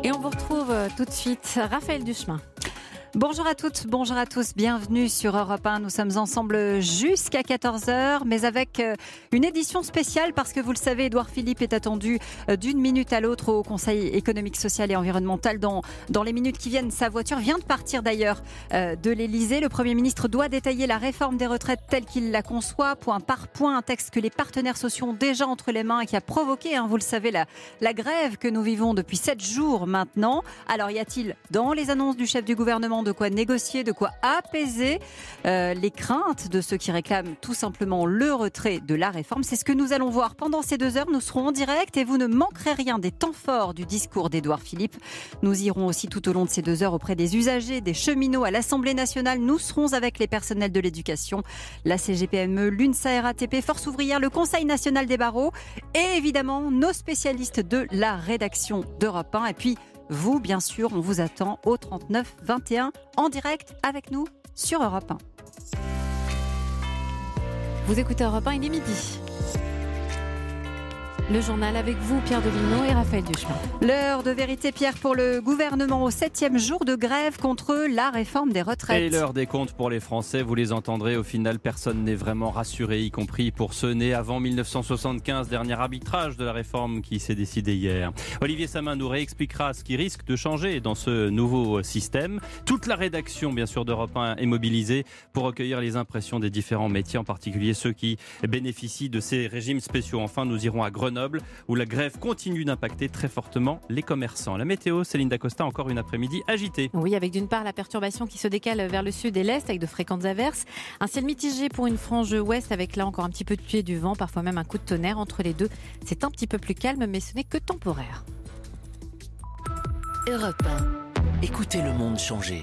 Et on vous retrouve tout de suite, Raphaël Duchemin. Bonjour à toutes, bonjour à tous, bienvenue sur Europe 1. Nous sommes ensemble jusqu'à 14h, mais avec une édition spéciale parce que vous le savez, Édouard Philippe est attendu d'une minute à l'autre au Conseil économique, social et environnemental dans les minutes qui viennent. Sa voiture vient de partir d'ailleurs de l'Elysée. Le Premier ministre doit détailler la réforme des retraites telle qu'il la conçoit, point par point, un texte que les partenaires sociaux ont déjà entre les mains et qui a provoqué, vous le savez, la grève que nous vivons depuis 7 jours maintenant. Alors y a-t-il dans les annonces du chef du gouvernement de quoi négocier, de quoi apaiser les craintes de ceux qui réclament tout simplement le retrait de la réforme? C'est ce que nous allons voir pendant ces 2 heures. Nous serons en direct et vous ne manquerez rien des temps forts du discours d'Édouard Philippe. Nous irons aussi tout au long de ces 2 heures auprès des usagers, des cheminots à l'Assemblée nationale. Nous serons avec les personnels de l'éducation, la CGPME, l'UNSA RATP, Force ouvrière, le Conseil national des barreaux et évidemment nos spécialistes de la rédaction d'Europe 1. Et puis vous, bien sûr, on vous attend au 39 21 en direct avec nous sur Europe 1. Vous écoutez Europe 1, il est midi. Le journal avec vous, Pierre Deligno et Raphaël Duchemin. L'heure de vérité, Pierre, pour le gouvernement au 7e jour de grève contre la réforme des retraites. Et l'heure des comptes pour les Français, vous les entendrez. Au final, personne n'est vraiment rassuré, y compris pour ceux nés avant 1975, dernier arbitrage de la réforme qui s'est décidé hier. Olivier Samin nous réexpliquera ce qui risque de changer dans ce nouveau système. Toute la rédaction, bien sûr, d'Europe 1 est mobilisée pour recueillir les impressions des différents métiers, en particulier ceux qui bénéficient de ces régimes spéciaux. Enfin, nous irons à Grenoble, où la grève continue d'impacter très fortement les commerçants. La météo, Céline Dacosta, encore une après-midi agitée. Oui, avec d'une part la perturbation qui se décale vers le sud et l'est avec de fréquentes averses. Un ciel mitigé pour une frange ouest avec là encore un petit peu de pluie et du vent, parfois même un coup de tonnerre. Entre les deux, c'est un petit peu plus calme, mais ce n'est que temporaire. Europe 1. Écoutez le monde changer.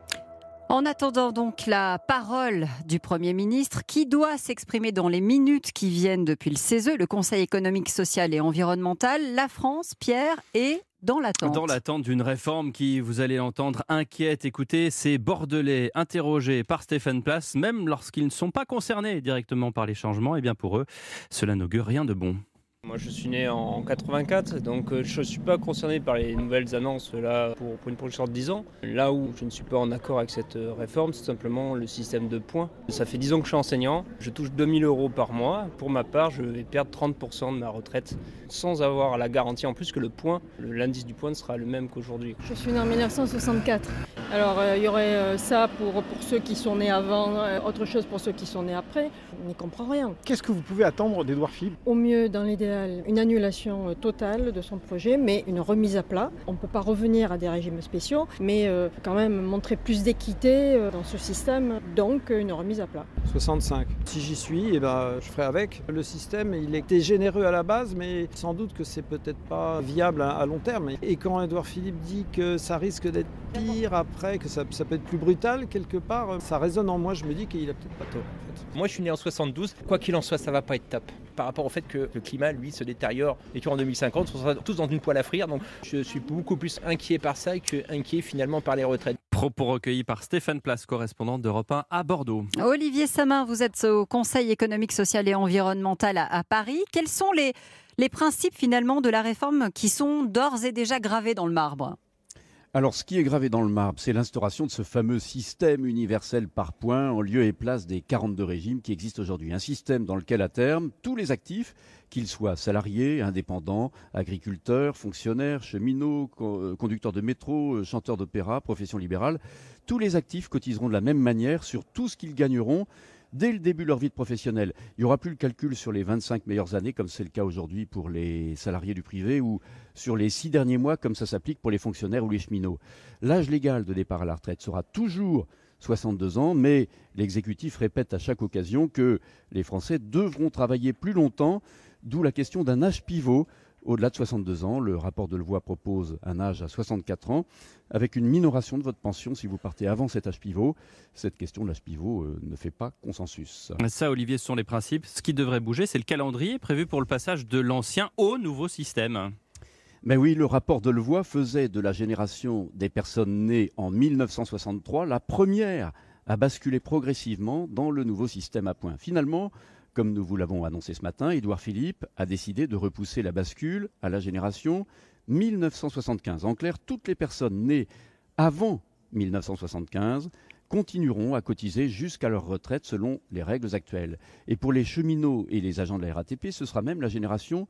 En attendant donc la parole du Premier ministre qui doit s'exprimer dans les minutes qui viennent depuis le CESE, le Conseil économique, social et environnemental, la France, Pierre, est dans l'attente. Dans l'attente d'une réforme qui, vous allez l'entendre, inquiète. Écoutez, ces Bordelais interrogés par Stéphane Place, même lorsqu'ils ne sont pas concernés directement par les changements, et bien pour eux, cela n'augure rien de bon. Moi je suis né en 84, donc je ne suis pas concerné par les nouvelles annonces là pour une projection de 10 ans. Là où je ne suis pas en accord avec cette réforme, c'est simplement le système de points. Ça fait 10 ans que je suis enseignant, je touche 2 000 € par mois. Pour ma part, je vais perdre 30% de ma retraite sans avoir la garantie en plus que l'indice du point sera le même qu'aujourd'hui. Je suis né en 1964. Alors il y aurait ça pour ceux qui sont nés avant, autre chose pour ceux qui sont nés après. Je n'y comprends rien. Qu'est-ce que vous pouvez attendre d'Édouard Philippe ? Au mieux, dans l'idéal, une annulation totale de son projet, mais une remise à plat. On ne peut pas revenir à des régimes spéciaux, mais quand même montrer plus d'équité dans ce système, donc une remise à plat. 65. Si j'y suis, je ferai avec. Le système, il était généreux à la base, mais sans doute que c'est peut-être pas viable à long terme. Et quand Édouard Philippe dit que ça risque d'être pire après, que ça peut être plus brutal quelque part, ça résonne en moi, je me dis qu'il a peut-être pas tort. En fait. Moi je suis né en 72, quoi qu'il en soit ça va pas être top. Par rapport au fait que le climat lui se détériore et qu'en 2050 on sera tous dans une poêle à frire, donc je suis beaucoup plus inquiet par ça que inquiet finalement par les retraites. Propos recueillis par Stéphane Place, correspondant d'Europe 1 à Bordeaux. Olivier Samin, vous êtes au Conseil économique, social et environnemental à Paris. Quels sont les principes finalement de la réforme qui sont d'ores et déjà gravés dans le marbre ? Alors, ce qui est gravé dans le marbre, c'est l'instauration de ce fameux système universel par points en lieu et place des 42 régimes qui existent aujourd'hui. Un système dans lequel, à terme, tous les actifs, qu'ils soient salariés, indépendants, agriculteurs, fonctionnaires, cheminots, conducteurs de métro, chanteurs d'opéra, professions libérales, tous les actifs cotiseront de la même manière sur tout ce qu'ils gagneront dès le début de leur vie professionnelle. Il n'y aura plus le calcul sur les 25 meilleures années, comme c'est le cas aujourd'hui pour les salariés du privé, ou sur les 6 derniers mois, comme ça s'applique pour les fonctionnaires ou les cheminots. L'âge légal de départ à la retraite sera toujours 62 ans, mais l'exécutif répète à chaque occasion que les Français devront travailler plus longtemps, d'où la question d'un âge pivot. Au-delà de 62 ans, le rapport de Levoix propose un âge à 64 ans, avec une minoration de votre pension si vous partez avant cet âge pivot. Cette question de l'âge pivot ne fait pas consensus. Ça, Olivier, ce sont les principes. Ce qui devrait bouger, c'est le calendrier prévu pour le passage de l'ancien au nouveau système. Mais oui, le rapport de Levoix faisait de la génération des personnes nées en 1963 la première à basculer progressivement dans le nouveau système à points. Finalement, Comme nous vous l'avons annoncé ce matin, Édouard Philippe a décidé de repousser la bascule à la génération 1975. En clair, toutes les personnes nées avant 1975 continueront à cotiser jusqu'à leur retraite selon les règles actuelles. Et pour les cheminots et les agents de la RATP, ce sera même la génération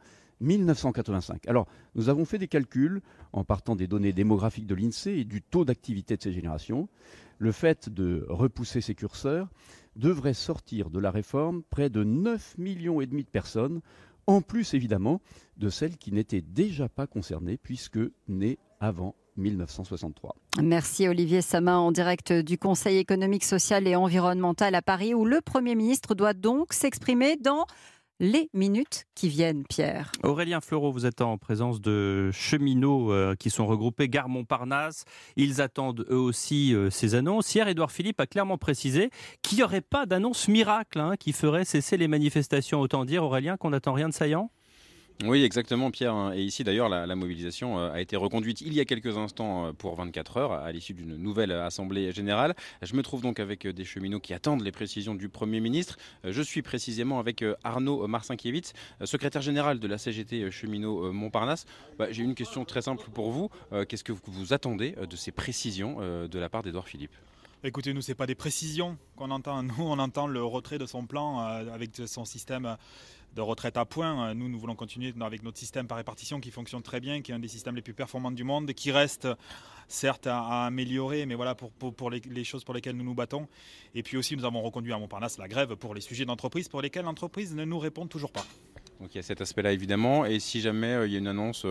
1985. Alors, nous avons fait des calculs en partant des données démographiques de l'INSEE et du taux d'activité de ces générations. Le fait de repousser ces curseurs devrait sortir de la réforme près de 9,5 millions de personnes, en plus évidemment de celles qui n'étaient déjà pas concernées puisque nées avant 1963. Merci Olivier Samin en direct du Conseil économique, social et environnemental à Paris où le Premier ministre doit donc s'exprimer dans les minutes qui viennent, Pierre. Aurélien Fleureau, vous êtes en présence de cheminots qui sont regroupés Gare Montparnasse. Ils attendent eux aussi ces annonces. Hier, Édouard Philippe a clairement précisé qu'il n'y aurait pas d'annonce miracle qui ferait cesser les manifestations. Autant dire, Aurélien, qu'on n'attend rien de saillant ? Oui, exactement, Pierre. Et ici, d'ailleurs, la mobilisation a été reconduite il y a quelques instants pour 24 heures à l'issue d'une nouvelle assemblée générale. Je me trouve donc avec des cheminots qui attendent les précisions du Premier ministre. Je suis précisément avec Arnaud Marcinkiewicz, secrétaire général de la CGT Cheminots Montparnasse. J'ai une question très simple pour vous. Qu'est-ce que vous attendez de ces précisions de la part d'Édouard Philippe ? Écoutez, nous, ce n'est pas des précisions qu'on entend. Nous, on entend le retrait de son plan avec son système de retraite à points. Nous voulons continuer avec notre système par répartition qui fonctionne très bien, qui est un des systèmes les plus performants du monde, qui reste certes à améliorer, mais voilà pour les choses pour lesquelles nous nous battons. Et puis aussi, nous avons reconduit à Montparnasse la grève pour les sujets d'entreprise pour lesquels l'entreprise ne nous répond toujours pas. Donc il y a cet aspect-là évidemment, et si jamais il y a une annonce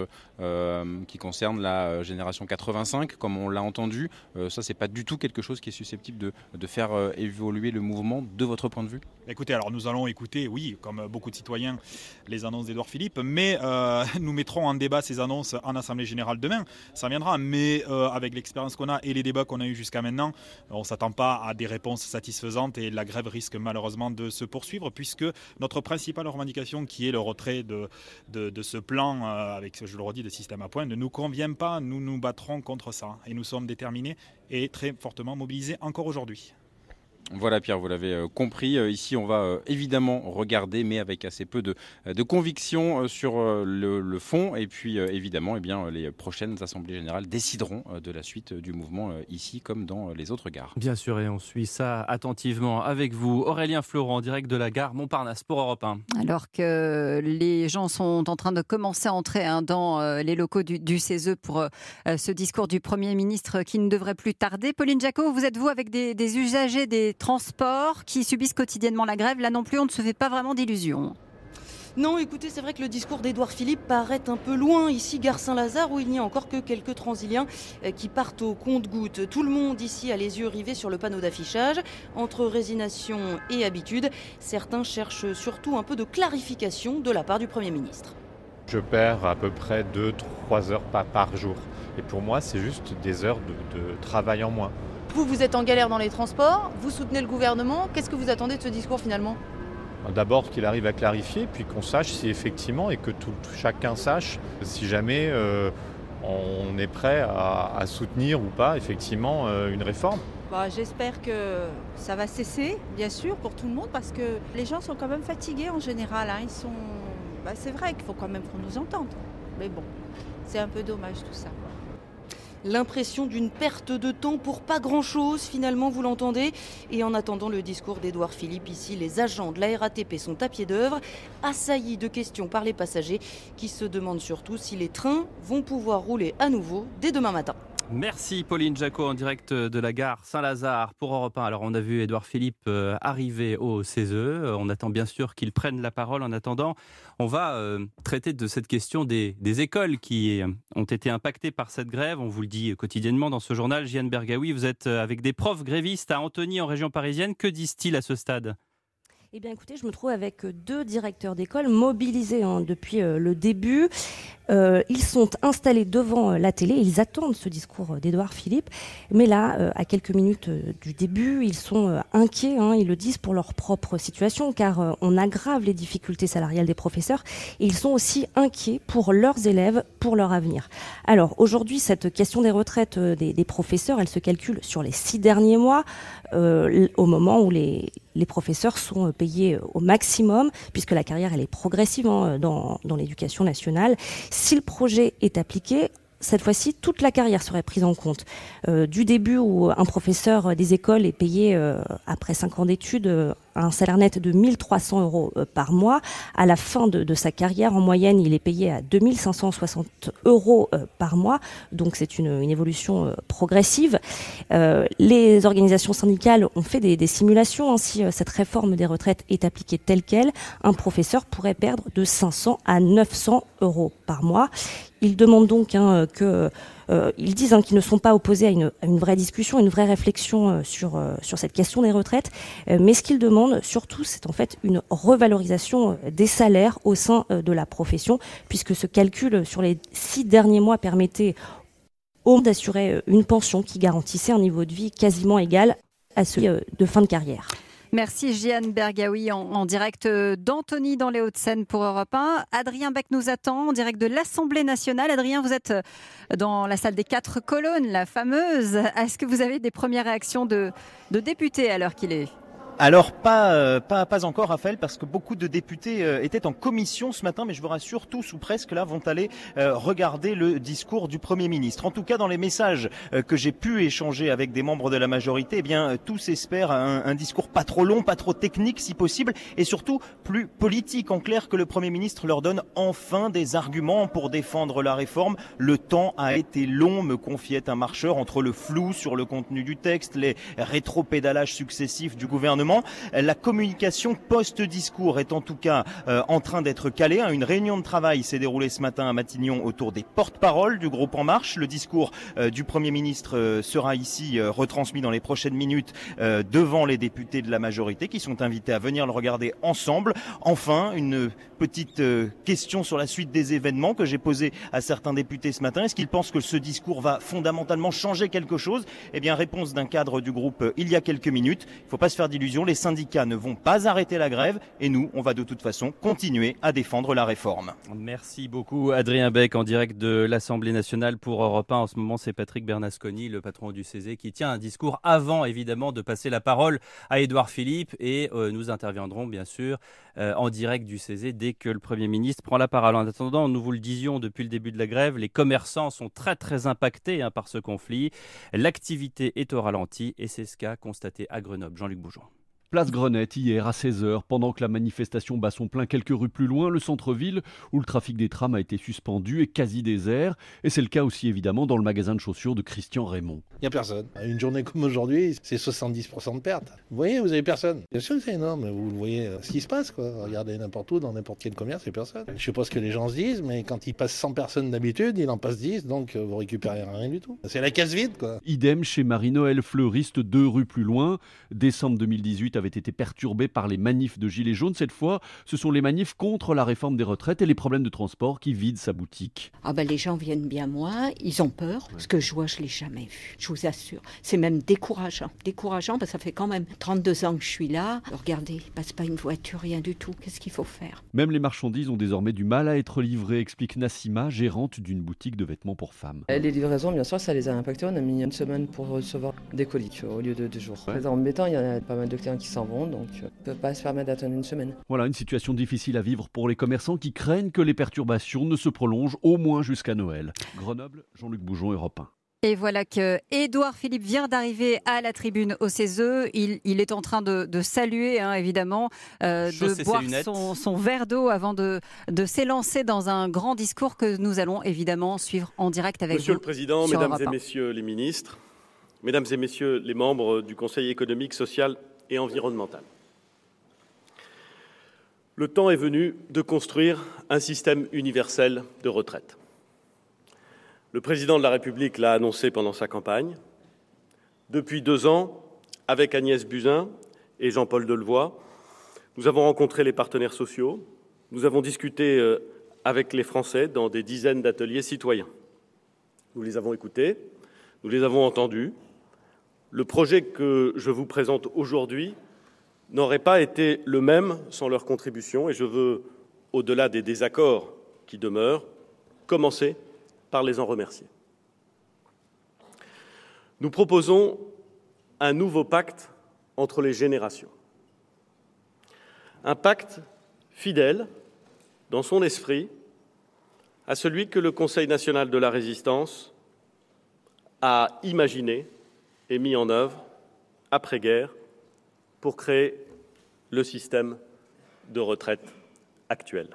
qui concerne la génération 85, comme on l'a entendu, ça c'est pas du tout quelque chose qui est susceptible de faire évoluer le mouvement de votre point de vue ? Écoutez, alors nous allons écouter, oui, comme beaucoup de citoyens, les annonces d'Édouard Philippe, mais nous mettrons en débat ces annonces en Assemblée Générale demain, ça viendra, mais avec l'expérience qu'on a et les débats qu'on a eus jusqu'à maintenant, on ne s'attend pas à des réponses satisfaisantes et la grève risque malheureusement de se poursuivre puisque notre principale revendication qui est le retrait de ce plan avec, je le redis, des systèmes à points ne nous convient pas. Nous nous battrons contre ça et nous sommes déterminés et très fortement mobilisés encore aujourd'hui. Voilà Pierre, vous l'avez compris. Ici, on va évidemment regarder, mais avec assez peu de conviction sur le fond. Et puis, évidemment, les prochaines assemblées générales décideront de la suite du mouvement ici, comme dans les autres gares. Bien sûr, et on suit ça attentivement avec vous. Aurélien Fleureau, en direct de la gare Montparnasse pour Europe 1. Alors que les gens sont en train de commencer à entrer dans les locaux du CESE pour ce discours du Premier ministre qui ne devrait plus tarder. Pauline Jacot, vous êtes-vous avec des usagers des transports qui subissent quotidiennement la grève? Là non plus, on ne se fait pas vraiment d'illusions. Non, écoutez, c'est vrai que le discours d'Édouard Philippe paraît un peu loin. Ici, gare Saint-Lazare, où il n'y a encore que quelques transiliens qui partent au compte-gouttes. Tout le monde ici a les yeux rivés sur le panneau d'affichage. Entre résignation et habitude, certains cherchent surtout un peu de clarification de la part du Premier ministre. Je perds à peu près 2-3 heures par jour. Et pour moi, c'est juste des heures de travail en moins. Vous êtes en galère dans les transports, vous soutenez le gouvernement. Qu'est-ce que vous attendez de ce discours finalement ? D'abord qu'il arrive à clarifier, puis qu'on sache si effectivement, et que chacun sache si jamais on est prêt à soutenir ou pas effectivement une réforme. J'espère que ça va cesser, bien sûr, pour tout le monde, parce que les gens sont quand même fatigués en général. C'est vrai qu'il faut quand même qu'on nous entende. Mais bon, c'est un peu dommage tout ça. L'impression d'une perte de temps pour pas grand-chose, finalement, vous l'entendez. Et en attendant le discours d'Édouard Philippe, ici, les agents de la RATP sont à pied d'œuvre, assaillis de questions par les passagers qui se demandent surtout si les trains vont pouvoir rouler à nouveau dès demain matin. Merci Pauline Jacot en direct de la gare Saint-Lazare pour Europe 1. Alors on a vu Édouard Philippe arriver au CESE. On attend bien sûr qu'il prenne la parole. En attendant, on va traiter de cette question des écoles qui ont été impactées par cette grève. On vous le dit quotidiennement dans ce journal. Jeanne Bergaoui, vous êtes avec des profs grévistes à Antony en région parisienne. Que disent-ils à ce stade ? Eh bien écoutez, je me trouve avec 2 directeurs d'école mobilisés depuis le début. Ils sont installés devant la télé, ils attendent ce discours d'Édouard Philippe. Mais là, à quelques minutes du début, ils sont inquiets, ils le disent pour leur propre situation, car on aggrave les difficultés salariales des professeurs. Et ils sont aussi inquiets pour leurs élèves, pour leur avenir. Alors aujourd'hui, cette question des retraites des professeurs, elle se calcule sur les 6 derniers mois, au moment où les les professeurs sont payés au maximum, puisque la carrière elle est progressive dans l'éducation nationale. Si le projet est appliqué, cette fois-ci, toute la carrière serait prise en compte. Du début où un professeur des écoles est payé, après 5 ans d'études, un salaire net de 1 300 euros par mois. À la fin de sa carrière, en moyenne, il est payé à 2 560 euros par mois. Donc c'est une évolution progressive. Les organisations syndicales ont fait des simulations. Si cette réforme des retraites est appliquée telle qu'elle, un professeur pourrait perdre de 500 à 900 euros par mois. Ils demandent donc ils disent qu'ils ne sont pas opposés à une vraie discussion, une vraie réflexion sur cette question des retraites. Mais ce qu'ils demandent surtout, c'est en fait une revalorisation des salaires au sein de la profession, puisque ce calcul sur les 6 derniers mois permettait d'assurer une pension qui garantissait un niveau de vie quasiment égal à celui de fin de carrière. Merci Jeanne Bergaoui en direct d'Antony dans les Hauts-de-Seine pour Europe 1. Adrien Beck nous attend en direct de l'Assemblée nationale. Adrien, vous êtes dans la salle des 4 colonnes, la fameuse. Est-ce que vous avez des premières réactions de députés à l'heure qu'il est ? Alors pas encore, Raphaël, parce que beaucoup de députés étaient en commission ce matin, mais je vous rassure, tous ou presque là vont aller regarder le discours du Premier ministre. En tout cas, dans les messages que j'ai pu échanger avec des membres de la majorité, eh bien tous espèrent un discours pas trop long, pas trop technique si possible, et surtout plus politique. En clair, que le Premier ministre leur donne enfin des arguments pour défendre la réforme. Le temps a été long, me confiait un marcheur, entre le flou sur le contenu du texte, les rétropédalages successifs du gouvernement. La communication post-discours est en tout cas en train d'être calée. Une réunion de travail s'est déroulée ce matin à Matignon autour des porte-paroles du groupe En Marche. Le discours du Premier ministre sera ici retransmis dans les prochaines minutes devant les députés de la majorité qui sont invités à venir le regarder ensemble. Enfin, une petite question sur la suite des événements que j'ai posée à certains députés ce matin. Est-ce qu'ils pensent que ce discours va fondamentalement changer quelque chose ? Eh bien, réponse d'un cadre du groupe il y a quelques minutes. Il ne faut pas se faire d'illusions. Les syndicats ne vont pas arrêter la grève et nous, on va de toute façon continuer à défendre la réforme. Merci beaucoup Adrien Beck en direct de l'Assemblée nationale pour Europe 1. En ce moment, c'est Patrick Bernasconi, le patron du CESE, qui tient un discours avant évidemment de passer la parole à Édouard Philippe et nous interviendrons bien sûr en direct du CESE dès que le Premier ministre prend la parole. En attendant, nous vous le disions depuis le début de la grève, les commerçants sont très très impactés par ce conflit. L'activité est au ralenti et c'est ce qu'a constaté à Grenoble Jean-Luc Bougeon. Place Grenette, hier à 16h, pendant que la manifestation bat son plein quelques rues plus loin, le centre-ville, où le trafic des trams a été suspendu, est quasi désert. Et c'est le cas aussi évidemment dans le magasin de chaussures de Christian Raymond. Il n'y a personne. Une journée comme aujourd'hui, c'est 70% de perte. Vous voyez, vous n'avez personne. Bien sûr que c'est énorme, vous le voyez ce qui se passe, quoi. Regardez n'importe où, dans n'importe quel commerce, il n'y a personne. Je ne sais pas ce que les gens se disent, mais quand il passe 100 personnes d'habitude, il en passe 10, donc vous récupérez rien du tout. C'est la caisse vide, quoi. Idem chez Marie-Noël, fleuriste 2 rues plus loin. Décembre 2018 avait été perturbé par les manifs de gilets jaunes. Cette fois, ce sont les manifs contre la réforme des retraites et les problèmes de transport qui vident sa boutique. Les gens viennent bien moins, ils ont peur. Ce que je vois, je ne l'ai jamais vu, je vous assure. C'est même décourageant. Décourageant parce que ça fait quand même 32 ans que je suis là. Regardez, il ne passe pas une voiture, rien du tout. Qu'est-ce qu'il faut faire ? Même les marchandises ont désormais du mal à être livrées, explique Nassima, gérante d'une boutique de vêtements pour femmes. Les livraisons, bien sûr, ça les a impactés. On a mis une semaine pour recevoir des colis au lieu de 2 jours. C'est embêtant, il y a pas mal de clients qui s'en vont. Donc on ne peut pas se permettre d'attendre une semaine. Voilà une situation difficile à vivre pour les commerçants qui craignent que les perturbations ne se prolongent au moins jusqu'à Noël. Grenoble, Jean-Luc Bougeon, Europe 1. Et voilà que Édouard Philippe vient d'arriver à la tribune au CESE. Il est en train de saluer, évidemment, de boire son verre d'eau avant de s'élancer dans un grand discours que nous allons évidemment suivre en direct avec Monsieur vous. le Président, sur Mesdames Europe 1. et Messieurs les ministres, Mesdames et Messieurs les membres du Conseil économique, social et environnemental. Le temps est venu de construire un système universel de retraite. Le Président de la République l'a annoncé pendant sa campagne. Depuis 2 ans, avec Agnès Buzyn et Jean-Paul Delevoye, nous avons rencontré les partenaires sociaux, nous avons discuté avec les Français dans des dizaines d'ateliers citoyens. Nous les avons écoutés, nous les avons entendus. Le projet que je vous présente aujourd'hui n'aurait pas été le même sans leur contribution et je veux, au-delà des désaccords qui demeurent, commencer par les en remercier. Nous proposons un nouveau pacte entre les générations. un pacte fidèle dans son esprit à celui que le Conseil national de la Résistance a imaginé et mis en œuvre après-guerre pour créer le système de retraite actuel.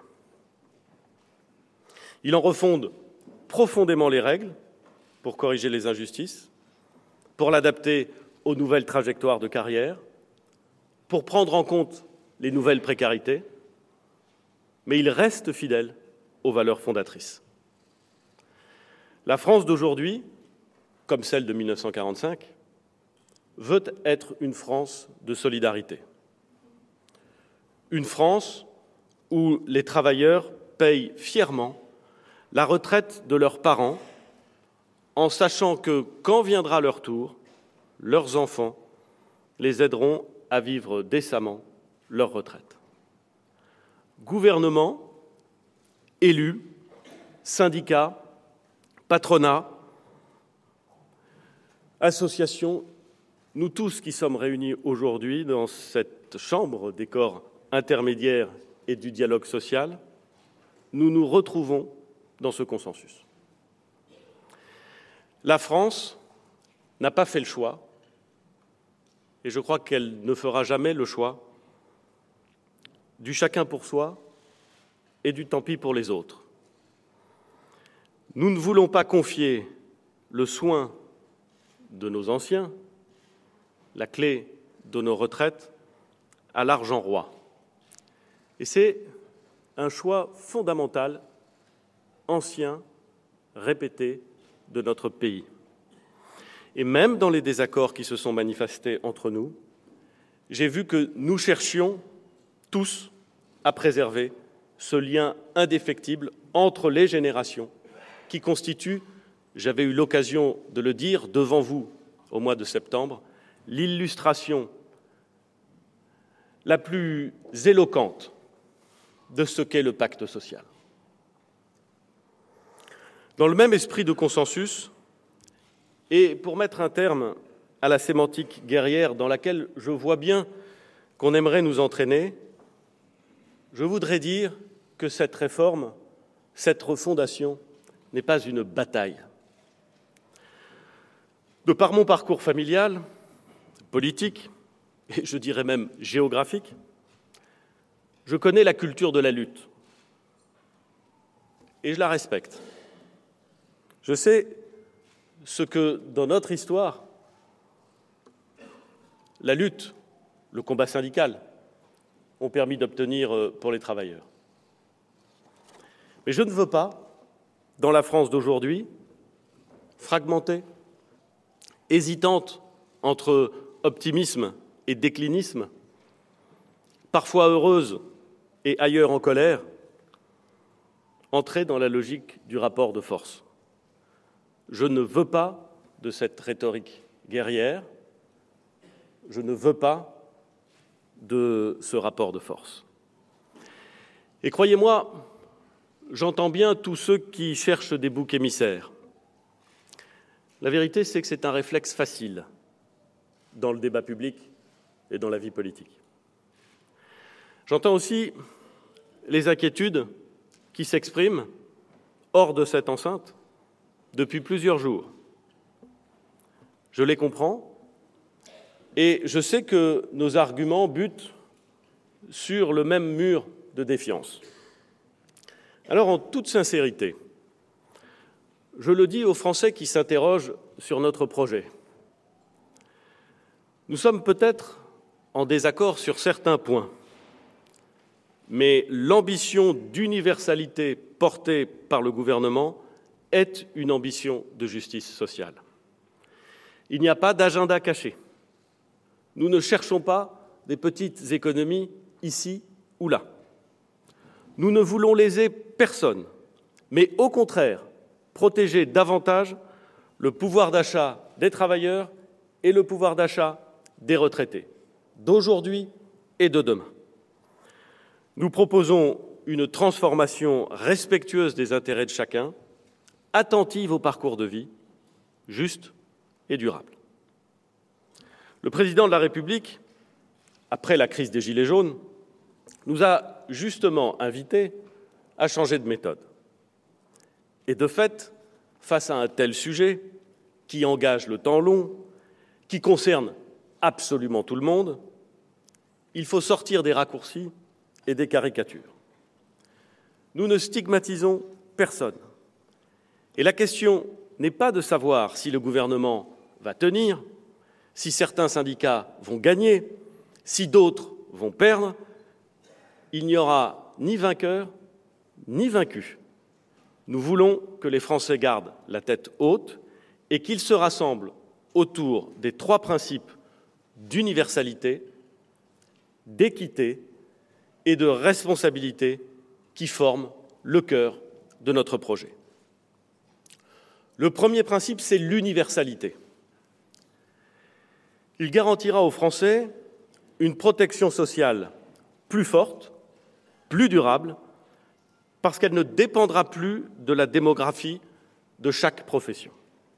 Il en refonde profondément les règles pour corriger les injustices, pour l'adapter aux nouvelles trajectoires de carrière, pour prendre en compte les nouvelles précarités, mais il reste fidèle aux valeurs fondatrices. La France d'aujourd'hui, comme celle de 1945, veut être une France de solidarité. Une France où les travailleurs payent fièrement la retraite de leurs parents en sachant que, quand viendra leur tour, leurs enfants les aideront à vivre décemment leur retraite. Gouvernement, élus, syndicats, patronat, associations, nous tous qui sommes réunis aujourd'hui dans cette chambre des corps intermédiaires et du dialogue social, nous nous retrouvons dans ce consensus. La France n'a pas fait le choix, et je crois qu'elle ne fera jamais le choix, du chacun pour soi et du tant pis pour les autres. Nous ne voulons pas confier le soin de nos anciens, la clé de nos retraites, à l'argent roi. Et c'est un choix fondamental, ancien, répété, de notre pays. Et même dans les désaccords qui se sont manifestés entre nous, j'ai vu que nous cherchions tous à préserver ce lien indéfectible entre les générations qui constitue, j'avais eu l'occasion de le dire devant vous au mois de septembre, l'illustration la plus éloquente de ce qu'est le pacte social. Dans le même esprit de consensus, et pour mettre un terme à la sémantique guerrière dans laquelle je vois bien qu'on aimerait nous entraîner, je voudrais dire que cette réforme, cette refondation, n'est pas une bataille. De par mon parcours familial, politique, et je dirais même géographique, je connais la culture de la lutte et je la respecte. Je sais ce que, dans notre histoire, la lutte, le combat syndical ont permis d'obtenir pour les travailleurs. Mais je ne veux pas, dans la France d'aujourd'hui, fragmentée, hésitante entre optimisme et déclinisme, parfois heureuse et ailleurs en colère, entrer dans la logique du rapport de force. Je ne veux pas de cette rhétorique guerrière, je ne veux pas de ce rapport de force. Et croyez-moi, j'entends bien tous ceux qui cherchent des boucs émissaires. La vérité, c'est que c'est un réflexe facile dans le débat public et dans la vie politique. J'entends aussi les inquiétudes qui s'expriment hors de cette enceinte depuis plusieurs jours. Je les comprends et je sais que nos arguments butent sur le même mur de défiance. Alors, en toute sincérité, je le dis aux Français qui s'interrogent sur notre projet. Nous sommes peut-être en désaccord sur certains points, mais l'ambition d'universalité portée par le gouvernement est une ambition de justice sociale. Il n'y a pas d'agenda caché. Nous ne cherchons pas des petites économies ici ou là. Nous ne voulons léser personne, mais au contraire, protéger davantage le pouvoir d'achat des travailleurs et le pouvoir d'achat des retraités, d'aujourd'hui et de demain. Nous proposons une transformation respectueuse des intérêts de chacun, attentive au parcours de vie, juste et durable. Le président de la République, après la crise des Gilets jaunes, nous a justement invités à changer de méthode. Et de fait, face à un tel sujet qui engage le temps long, qui concerne absolument tout le monde, il faut sortir des raccourcis et des caricatures. Nous ne stigmatisons personne. Et la question n'est pas de savoir si le gouvernement va tenir, si certains syndicats vont gagner, si d'autres vont perdre. Il n'y aura ni vainqueur ni vaincu. Nous voulons que les Français gardent la tête haute et qu'ils se rassemblent autour des 3 principes d'universalité, d'équité et de responsabilité qui forment le cœur de notre projet. Le premier principe, c'est l'universalité. Il garantira aux Français une protection sociale plus forte, plus durable, parce qu'elle ne dépendra plus de la démographie de chaque profession.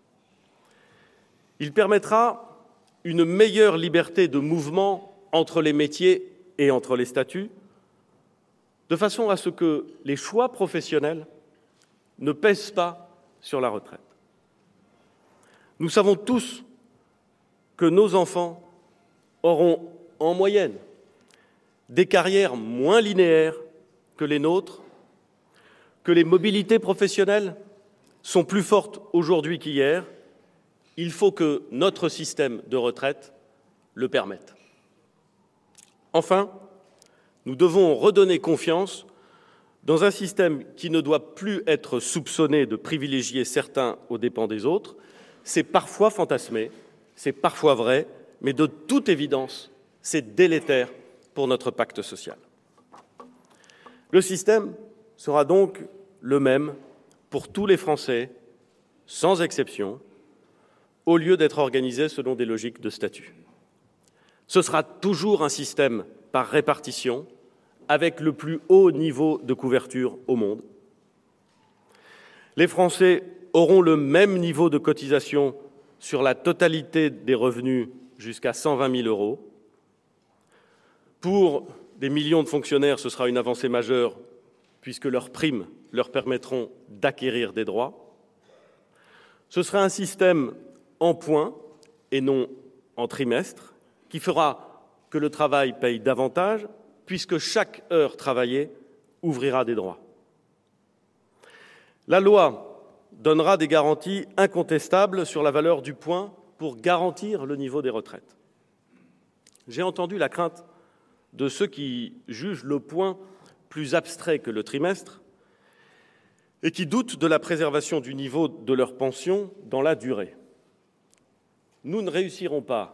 Il permettra une meilleure liberté de mouvement entre les métiers et entre les statuts, de façon à ce que les choix professionnels ne pèsent pas sur la retraite. Nous savons tous que nos enfants auront en moyenne des carrières moins linéaires que les nôtres, que les mobilités professionnelles sont plus fortes aujourd'hui qu'hier. Il faut que notre système de retraite le permette. Enfin, nous devons redonner confiance dans un système qui ne doit plus être soupçonné de privilégier certains aux dépens des autres. C'est parfois fantasmé, c'est parfois vrai, mais de toute évidence, c'est délétère pour notre pacte social. Le système sera donc le même pour tous les Français, sans exception, au lieu d'être organisé selon des logiques de statut. Ce sera toujours un système par répartition, avec le plus haut niveau de couverture au monde. Les Français auront le même niveau de cotisation sur la totalité des revenus jusqu'à 120 000 euros. Pour des millions de fonctionnaires, ce sera une avancée majeure puisque leurs primes leur permettront d'acquérir des droits. Ce sera un système en points et non en trimestres qui fera que le travail paye davantage puisque chaque heure travaillée ouvrira des droits. La loi donnera des garanties incontestables sur la valeur du point pour garantir le niveau des retraites. J'ai entendu la crainte de ceux qui jugent le point plus abstrait que le trimestre et qui doutent de la préservation du niveau de leur pension dans la durée. Nous ne réussirons pas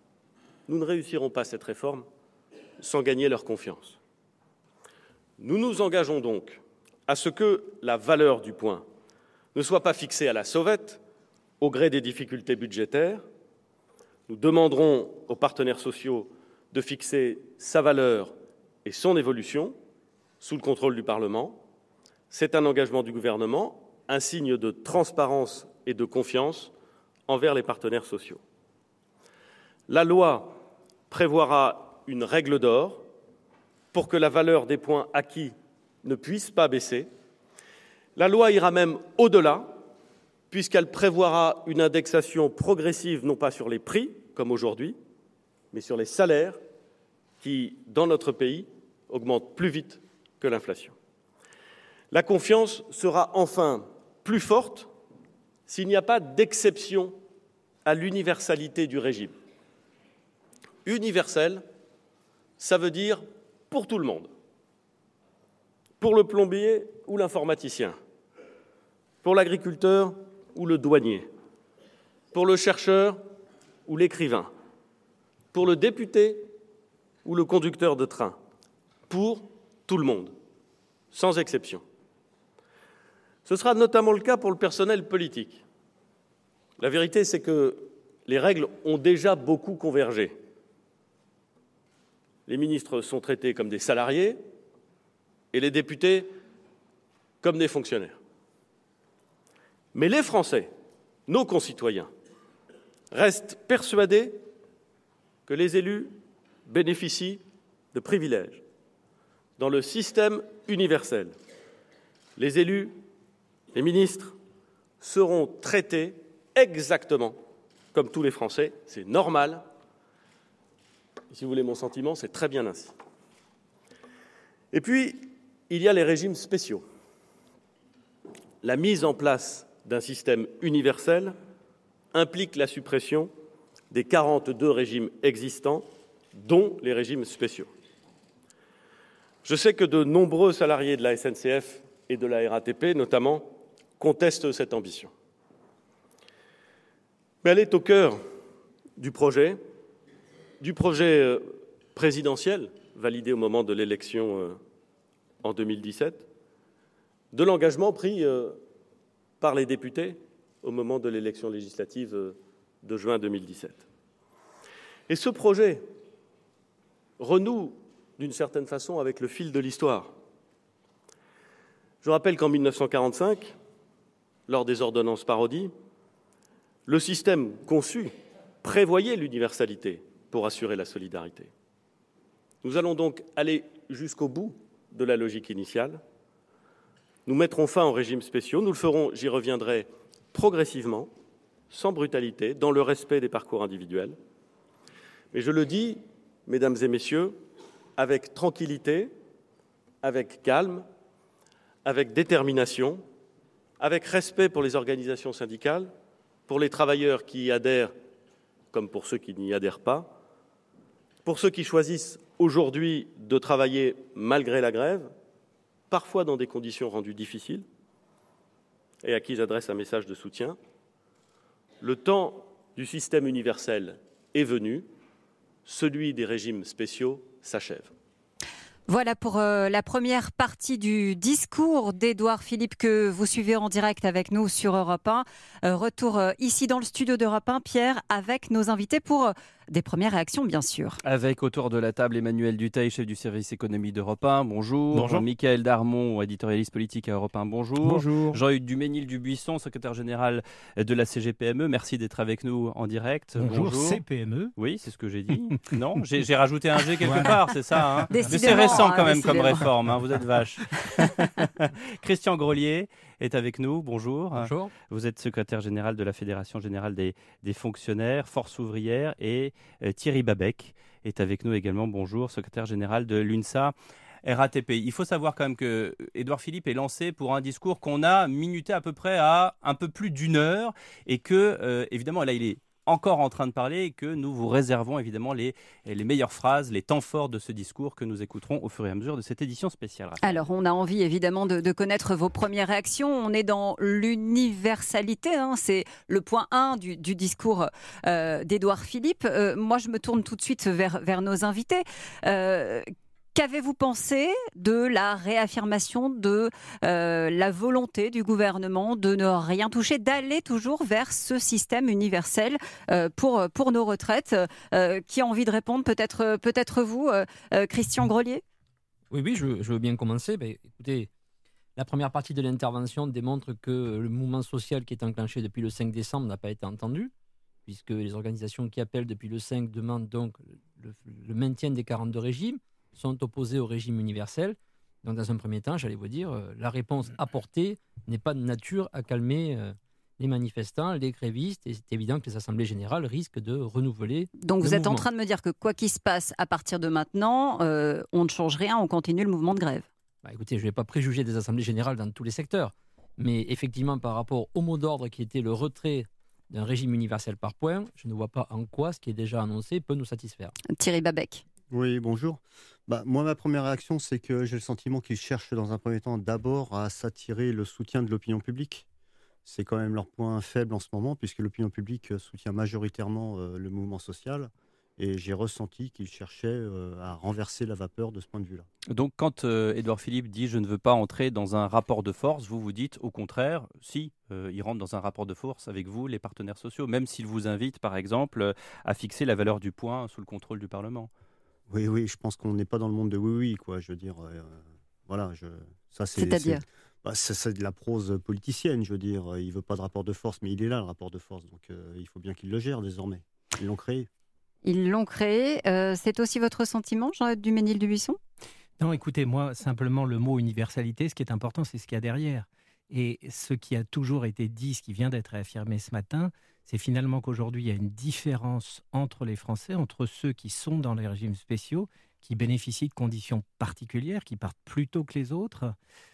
cette réforme sans gagner leur confiance. Nous nous engageons donc à ce que la valeur du point ne soit pas fixée à la sauvette au gré des difficultés budgétaires. Nous demanderons aux partenaires sociaux de fixer sa valeur et son évolution sous le contrôle du Parlement. C'est un engagement du gouvernement, un signe de transparence et de confiance envers les partenaires sociaux. La loi prévoira une règle d'or pour que la valeur des points acquis ne puisse pas baisser. La loi ira même au-delà, puisqu'elle prévoira une indexation progressive, non pas sur les prix, comme aujourd'hui, mais sur les salaires, qui, dans notre pays, augmentent plus vite que l'inflation. La confiance sera enfin plus forte s'il n'y a pas d'exception à l'universalité du régime. Universel, ça veut dire pour tout le monde, pour le plombier ou l'informaticien, pour l'agriculteur ou le douanier, pour le chercheur ou l'écrivain, pour le député ou le conducteur de train, pour tout le monde, sans exception. Ce sera notamment le cas pour le personnel politique. La vérité, c'est que les règles ont déjà beaucoup convergé. Les ministres sont traités comme des salariés et les députés comme des fonctionnaires. Mais les Français, nos concitoyens, restent persuadés que les élus bénéficient de privilèges, dans le système universel, les élus, les ministres seront traités exactement comme tous les Français. C'est normal. Si vous voulez mon sentiment, c'est très bien ainsi. Et puis, il y a les régimes spéciaux. La mise en place d'un système universel implique la suppression des 42 régimes existants, dont les régimes spéciaux. Je sais que de nombreux salariés de la SNCF et de la RATP, notamment, contestent cette ambition. Mais elle est au cœur du projet présidentiel validé au moment de l'élection en 2017, de l'engagement pris par les députés au moment de l'élection législative de juin 2017. Et ce projet renoue d'une certaine façon avec le fil de l'histoire. Je rappelle qu'en 1945, lors des ordonnances Parodi, le système conçu prévoyait l'universalité pour assurer la solidarité. Nous allons donc aller jusqu'au bout de la logique initiale. Nous mettrons fin aux régimes spéciaux. Nous le ferons, j'y reviendrai, progressivement, sans brutalité, dans le respect des parcours individuels. Mais je le dis, mesdames et messieurs, avec tranquillité, avec calme, avec détermination, avec respect pour les organisations syndicales, pour les travailleurs qui y adhèrent, comme pour ceux qui n'y adhèrent pas, pour ceux qui choisissent aujourd'hui de travailler malgré la grève, parfois dans des conditions rendues difficiles, et à qui j'adresse un message de soutien. Le temps du système universel est venu, celui des régimes spéciaux s'achève. Voilà pour la première partie du discours d'Édouard Philippe que vous suivez en direct avec nous sur Europe 1. Retour ici dans le studio d'Europe 1, Pierre, avec nos invités pour des premières réactions, bien sûr. Avec autour de la table Emmanuel Dutheil, chef du service économie d'Europe 1, bonjour. Bonjour. Michaël Darmon, éditorialiste politique à Europe 1, bonjour. Bonjour. Jean-Hugues Duménil-Dubuisson, secrétaire général de la CGPME, merci d'être avec nous en direct. Bonjour, CPME. Oui, c'est ce que j'ai dit. Non, j'ai rajouté un G quelque part, c'est ça. Mais c'est Décidément, récent quand même décidément. comme réforme, vous êtes vache. Christian Grelier est avec nous, bonjour. Bonjour. Vous êtes secrétaire général de la Fédération générale des fonctionnaires, Force ouvrière, et Thierry Babec est avec nous également, bonjour, secrétaire général de l'UNSA RATP. Il faut savoir quand même que Édouard Philippe est lancé pour un discours qu'on a minuté à peu près à un peu plus d'une heure et que, évidemment, là, il est encore en train de parler et que nous vous réservons évidemment les meilleures phrases, les temps forts de ce discours que nous écouterons au fur et à mesure de cette édition spéciale. Alors, on a envie évidemment de connaître vos premières réactions. On est dans l'universalité, c'est le point 1 du discours d'Édouard Philippe. Moi, je me tourne tout de suite vers nos invités. Qu'avez-vous pensé de la réaffirmation de la volonté du gouvernement de ne rien toucher, d'aller toujours vers ce système universel pour nos retraites? Qui a envie de répondre? Peut-être vous, Christian Grelier? Oui, je veux bien commencer. Écoutez, la première partie de l'intervention démontre que le mouvement social qui est enclenché depuis le 5 décembre n'a pas été entendu, puisque les organisations qui appellent depuis le 5 demandent donc le maintien des 42 régimes, sont opposés au régime universel. Donc, dans un premier temps, j'allais vous dire, la réponse apportée n'est pas de nature à calmer les manifestants, les grévistes, et c'est évident que les assemblées générales risquent de renouveler. Donc, vous êtes en train de me dire que quoi qu'il se passe à partir de maintenant, on ne change rien, on continue le mouvement de grève? Écoutez, je ne vais pas préjuger des assemblées générales dans tous les secteurs, mais effectivement, par rapport au mot d'ordre qui était le retrait d'un régime universel par points, je ne vois pas en quoi ce qui est déjà annoncé peut nous satisfaire. Thierry Babec. Oui, bonjour. Moi, ma première réaction, c'est que j'ai le sentiment qu'ils cherchent dans un premier temps d'abord à s'attirer le soutien de l'opinion publique. C'est quand même leur point faible en ce moment, puisque l'opinion publique soutient majoritairement le mouvement social. Et j'ai ressenti qu'ils cherchaient à renverser la vapeur de ce point de vue-là. Donc quand Édouard Philippe dit « je ne veux pas entrer dans un rapport de force », vous dites au contraire, si, il rentre dans un rapport de force avec vous, les partenaires sociaux, même s'il vous invite par exemple à fixer la valeur du point sous le contrôle du Parlement. Oui, je pense qu'on n'est pas dans le monde de oui, quoi. Je veux dire, voilà, ça c'est... C'est-à-dire c'est de la prose politicienne, je veux dire. Il ne veut pas de rapport de force, mais il est là, le rapport de force. Donc il faut bien qu'il le gère désormais. Ils l'ont créé. Ils l'ont créé. C'est aussi votre sentiment, Jean-Hugues Duménil-Dubuisson ? Non, écoutez, moi, simplement le mot universalité, ce qui est important, c'est ce qu'il y a derrière. Et ce qui a toujours été dit, ce qui vient d'être affirmé ce matin, c'est finalement qu'aujourd'hui, il y a une différence entre les Français, entre ceux qui sont dans les régimes spéciaux, qui bénéficient de conditions particulières, qui partent plus tôt que les autres,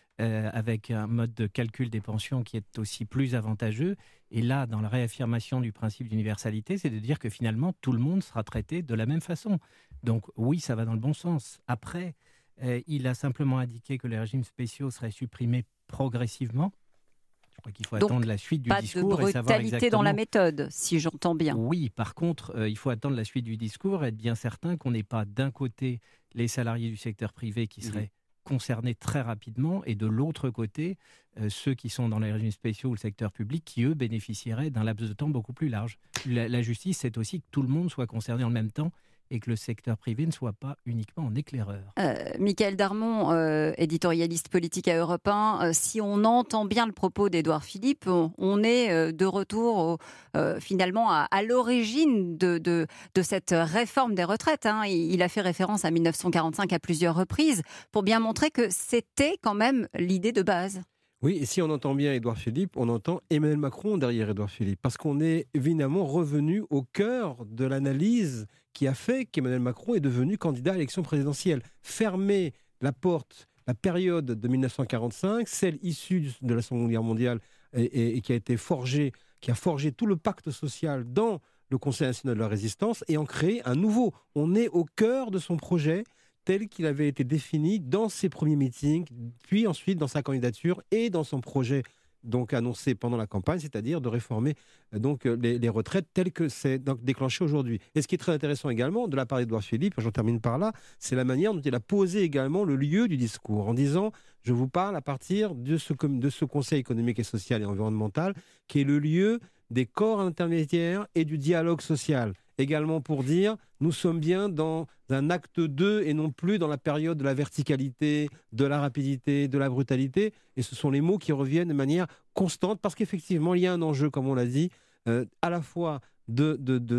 avec un mode de calcul des pensions qui est aussi plus avantageux. Et là, dans la réaffirmation du principe d'universalité, c'est de dire que finalement, tout le monde sera traité de la même façon. Donc oui, ça va dans le bon sens. Après, il a simplement indiqué que les régimes spéciaux seraient supprimés progressivement. Je crois qu'il faut attendre la suite du discours et savoir exactement. Pas de brutalité dans la méthode, si j'entends bien. Oui, par contre, il faut attendre la suite du discours et être bien certain qu'on n'ait pas d'un côté les salariés du secteur privé qui seraient concernés très rapidement et de l'autre côté, ceux qui sont dans les régimes spéciaux ou le secteur public qui, eux, bénéficieraient d'un laps de temps beaucoup plus large. La justice, c'est aussi que tout le monde soit concerné en même temps et que le secteur privé ne soit pas uniquement en éclaireur. Michaël Darmon, éditorialiste politique à Europe 1, si on entend bien le propos d'Édouard Philippe, on est de retour finalement à l'origine de cette réforme des retraites. Il a fait référence à 1945 à plusieurs reprises pour bien montrer que c'était quand même l'idée de base. Oui, et si on entend bien Édouard Philippe, on entend Emmanuel Macron derrière Édouard Philippe, parce qu'on est évidemment revenu au cœur de l'analyse qui a fait qu'Emmanuel Macron est devenu candidat à l'élection présidentielle. Fermer la porte, la période de 1945, celle issue de la Seconde Guerre mondiale et qui a été forgée, qui a forgé tout le pacte social dans le Conseil national de la résistance et en créer un nouveau. On est au cœur de son projet tel qu'il avait été défini dans ses premiers meetings, puis ensuite dans sa candidature et dans son projet donc annoncé pendant la campagne, c'est-à-dire de réformer donc les retraites telles que c'est donc déclenché aujourd'hui. Et ce qui est très intéressant également de la part d'Édouard Philippe, j'en termine par là, c'est la manière dont il a posé également le lieu du discours en disant je vous parle à partir de ce Conseil économique et social et environnemental qui est le lieu des corps intermédiaires et du dialogue social. Également pour dire, nous sommes bien dans un acte 2 et non plus dans la période de la verticalité, de la rapidité, de la brutalité. Et ce sont les mots qui reviennent de manière constante parce qu'effectivement, il y a un enjeu, comme on l'a dit, à la fois de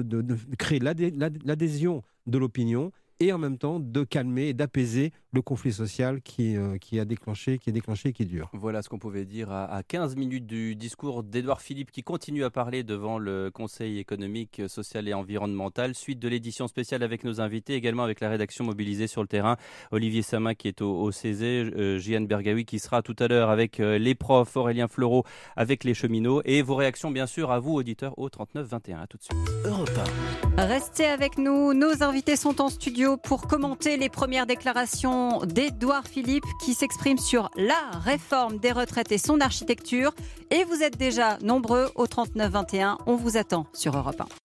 créer l'adhésion de l'opinion et en même temps de calmer et d'apaiser le conflit social qui est déclenché et qui dure. Voilà ce qu'on pouvait dire à 15 minutes du discours d'Édouard Philippe qui continue à parler devant le Conseil économique, social et environnemental. Suite de l'édition spéciale avec nos invités, également avec la rédaction mobilisée sur le terrain. Olivier Samin qui est au CESE, Jeanne Bergaoui qui sera tout à l'heure avec les profs, Aurélien Fleureau avec les cheminots et vos réactions bien sûr à vous auditeurs au 39 21. À tout de suite. Europe 1. Restez avec nous, nos invités sont en studio pour commenter les premières déclarations d'Édouard Philippe qui s'exprime sur la réforme des retraites et son architecture. Et vous êtes déjà nombreux au 39-21. On vous attend sur Europe 1.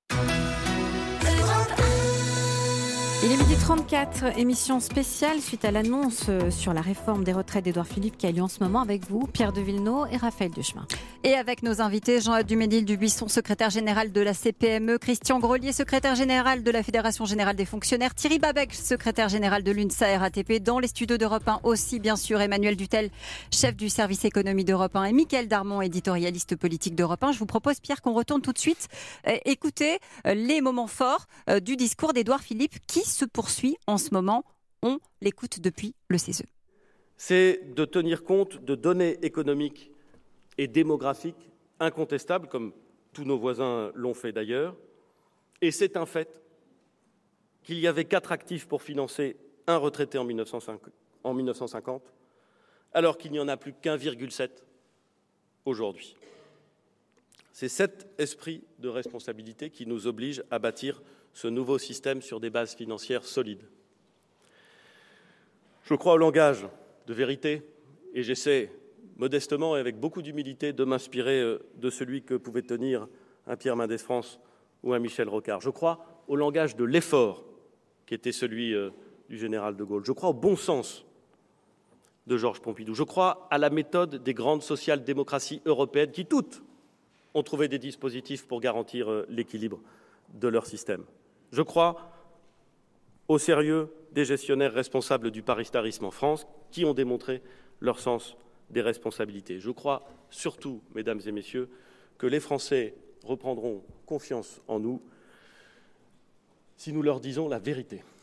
Il est 12h34, émission spéciale suite à l'annonce sur la réforme des retraites d'Édouard Philippe qui a lieu en ce moment avec vous, Pierre de Villeneuve et Raphaël Duchemin. Et avec nos invités, Jean Duménil-Dubuisson, secrétaire général de la CPME, Christian Grelier, secrétaire général de la Fédération Générale des Fonctionnaires, Thierry Babec, secrétaire général de l'UNSA RATP, dans les studios d'Europe 1 aussi, bien sûr, Emmanuel Dutel, chef du service économie d'Europe 1 et Michaël Darmon, éditorialiste politique d'Europe 1. Je vous propose, Pierre, qu'on retourne tout de suite écouter les moments forts du discours d'Édouard Philippe qui se poursuit en ce moment. On l'écoute depuis le CESE. C'est de tenir compte de données économiques et démographiques incontestables, comme tous nos voisins l'ont fait d'ailleurs. Et c'est un fait qu'il y avait 4 actifs pour financer un retraité en 1950, alors qu'il n'y en a plus qu'1,7 aujourd'hui. C'est cet esprit de responsabilité qui nous oblige à bâtir ce nouveau système sur des bases financières solides. Je crois au langage de vérité et j'essaie modestement et avec beaucoup d'humilité de m'inspirer de celui que pouvait tenir un Pierre Mendès France ou un Michel Rocard. Je crois au langage de l'effort qui était celui du général de Gaulle. Je crois au bon sens de Georges Pompidou. Je crois à la méthode des grandes social-démocraties européennes qui toutes ont trouvé des dispositifs pour garantir l'équilibre de leur système. Je crois au sérieux des gestionnaires responsables du paritarisme en France qui ont démontré leur sens des responsabilités. Je crois surtout, mesdames et messieurs, que les Français reprendront confiance en nous si nous leur disons la vérité.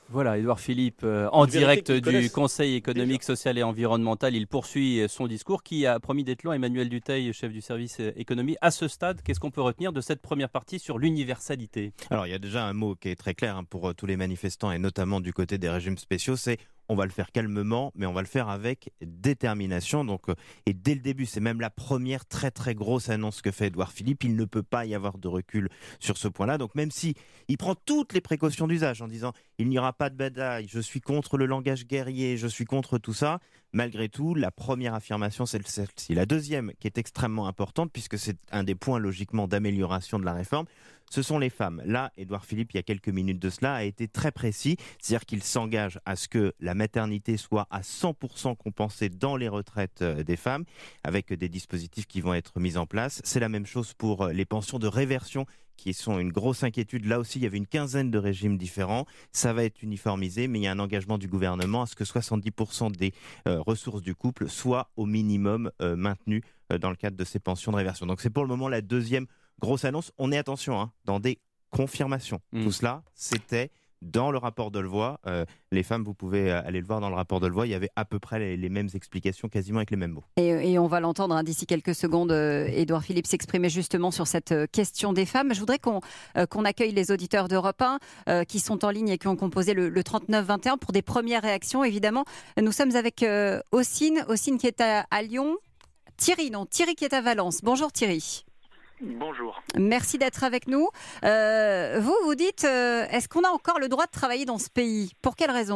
Voilà, Édouard Philippe, en Vérifier direct qu'ils du connaissent Conseil économique, social et environnemental. Il poursuit son discours qui a promis d'être long. Emmanuel Dutheil, chef du service économie. À ce stade, qu'est-ce qu'on peut retenir de cette première partie sur l'universalité ? Alors, il y a déjà un mot qui est très clair pour tous les manifestants et notamment du côté des régimes spéciaux, c'est on va le faire calmement, mais on va le faire avec détermination. Donc, et dès le début, c'est même la première très très grosse annonce que fait Édouard Philippe. Il ne peut pas y avoir de recul sur ce point-là. Donc, même si il prend toutes les précautions d'usage en disant il n'y aura pas de bataille, je suis contre le langage guerrier, je suis contre tout ça. Malgré tout, la première affirmation, c'est celle-ci. La deuxième, qui est extrêmement importante, puisque c'est un des points logiquement d'amélioration de la réforme, ce sont les femmes. Là, Édouard Philippe, il y a quelques minutes de cela, a été très précis, c'est-à-dire qu'il s'engage à ce que la maternité soit à 100% compensée dans les retraites des femmes, avec des dispositifs qui vont être mis en place. C'est la même chose pour les pensions de réversion, qui sont une grosse inquiétude. Là aussi, il y avait une quinzaine de régimes différents. Ça va être uniformisé, mais il y a un engagement du gouvernement à ce que 70% des ressources du couple soient au minimum maintenues dans le cadre de ces pensions de réversion. Donc c'est pour le moment la deuxième grosse annonce. On est, attention, dans des confirmations. Tout cela, c'était dans le rapport Delevoye. Les femmes, vous pouvez aller le voir dans le rapport Delevoye. Il y avait à peu près les mêmes explications, quasiment avec les mêmes mots. Et on va l'entendre d'ici quelques secondes, Édouard Philippe s'exprimer justement sur cette question des femmes. Je voudrais qu'on accueille les auditeurs d'Europe 1 qui sont en ligne et qui ont composé le 3921 pour des premières réactions, évidemment. Nous sommes avec Ossine qui est à Lyon. Thierry qui est à Valence. Bonjour Thierry. Bonjour. Merci d'être avec nous. Vous dites, est-ce qu'on a encore le droit de travailler dans ce pays ? Pour quelle raison ?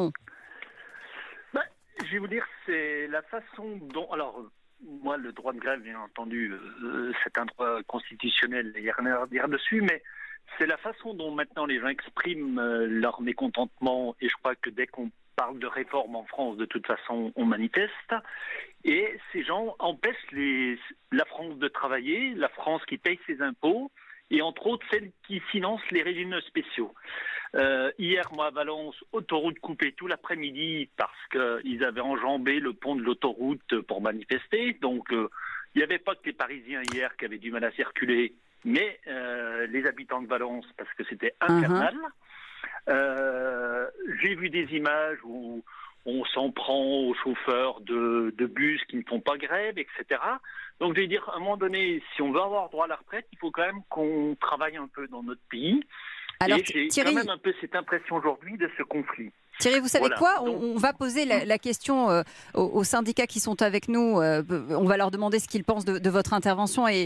Je vais vous dire, c'est la façon dont... Alors, moi, le droit de grève, bien entendu, c'est un droit constitutionnel, il n'y a rien à dire dessus, mais c'est la façon dont maintenant les gens expriment leur mécontentement, et je crois que dès qu'on parle de réforme en France, de toute façon, on manifeste. Et ces gens empêchent la France de travailler, la France qui paye ses impôts, et entre autres celle qui finance les régimes spéciaux. Hier, moi, à Valence, autoroute coupée tout l'après-midi parce qu'ils avaient enjambé le pont de l'autoroute pour manifester. Donc, il n'y avait pas que les Parisiens hier qui avaient du mal à circuler, mais les habitants de Valence, parce que c'était infernal. J'ai vu des images où on s'en prend aux chauffeurs de bus qui ne font pas grève, etc. Donc je vais dire, à un moment donné, si on veut avoir droit à la retraite, il faut quand même qu'on travaille un peu dans notre pays. Alors, et j'ai Thierry, quand même un peu cette impression aujourd'hui de ce conflit. Thierry, vous savez quoi ? On va poser la question aux syndicats qui sont avec nous. On va leur demander ce qu'ils pensent de votre intervention et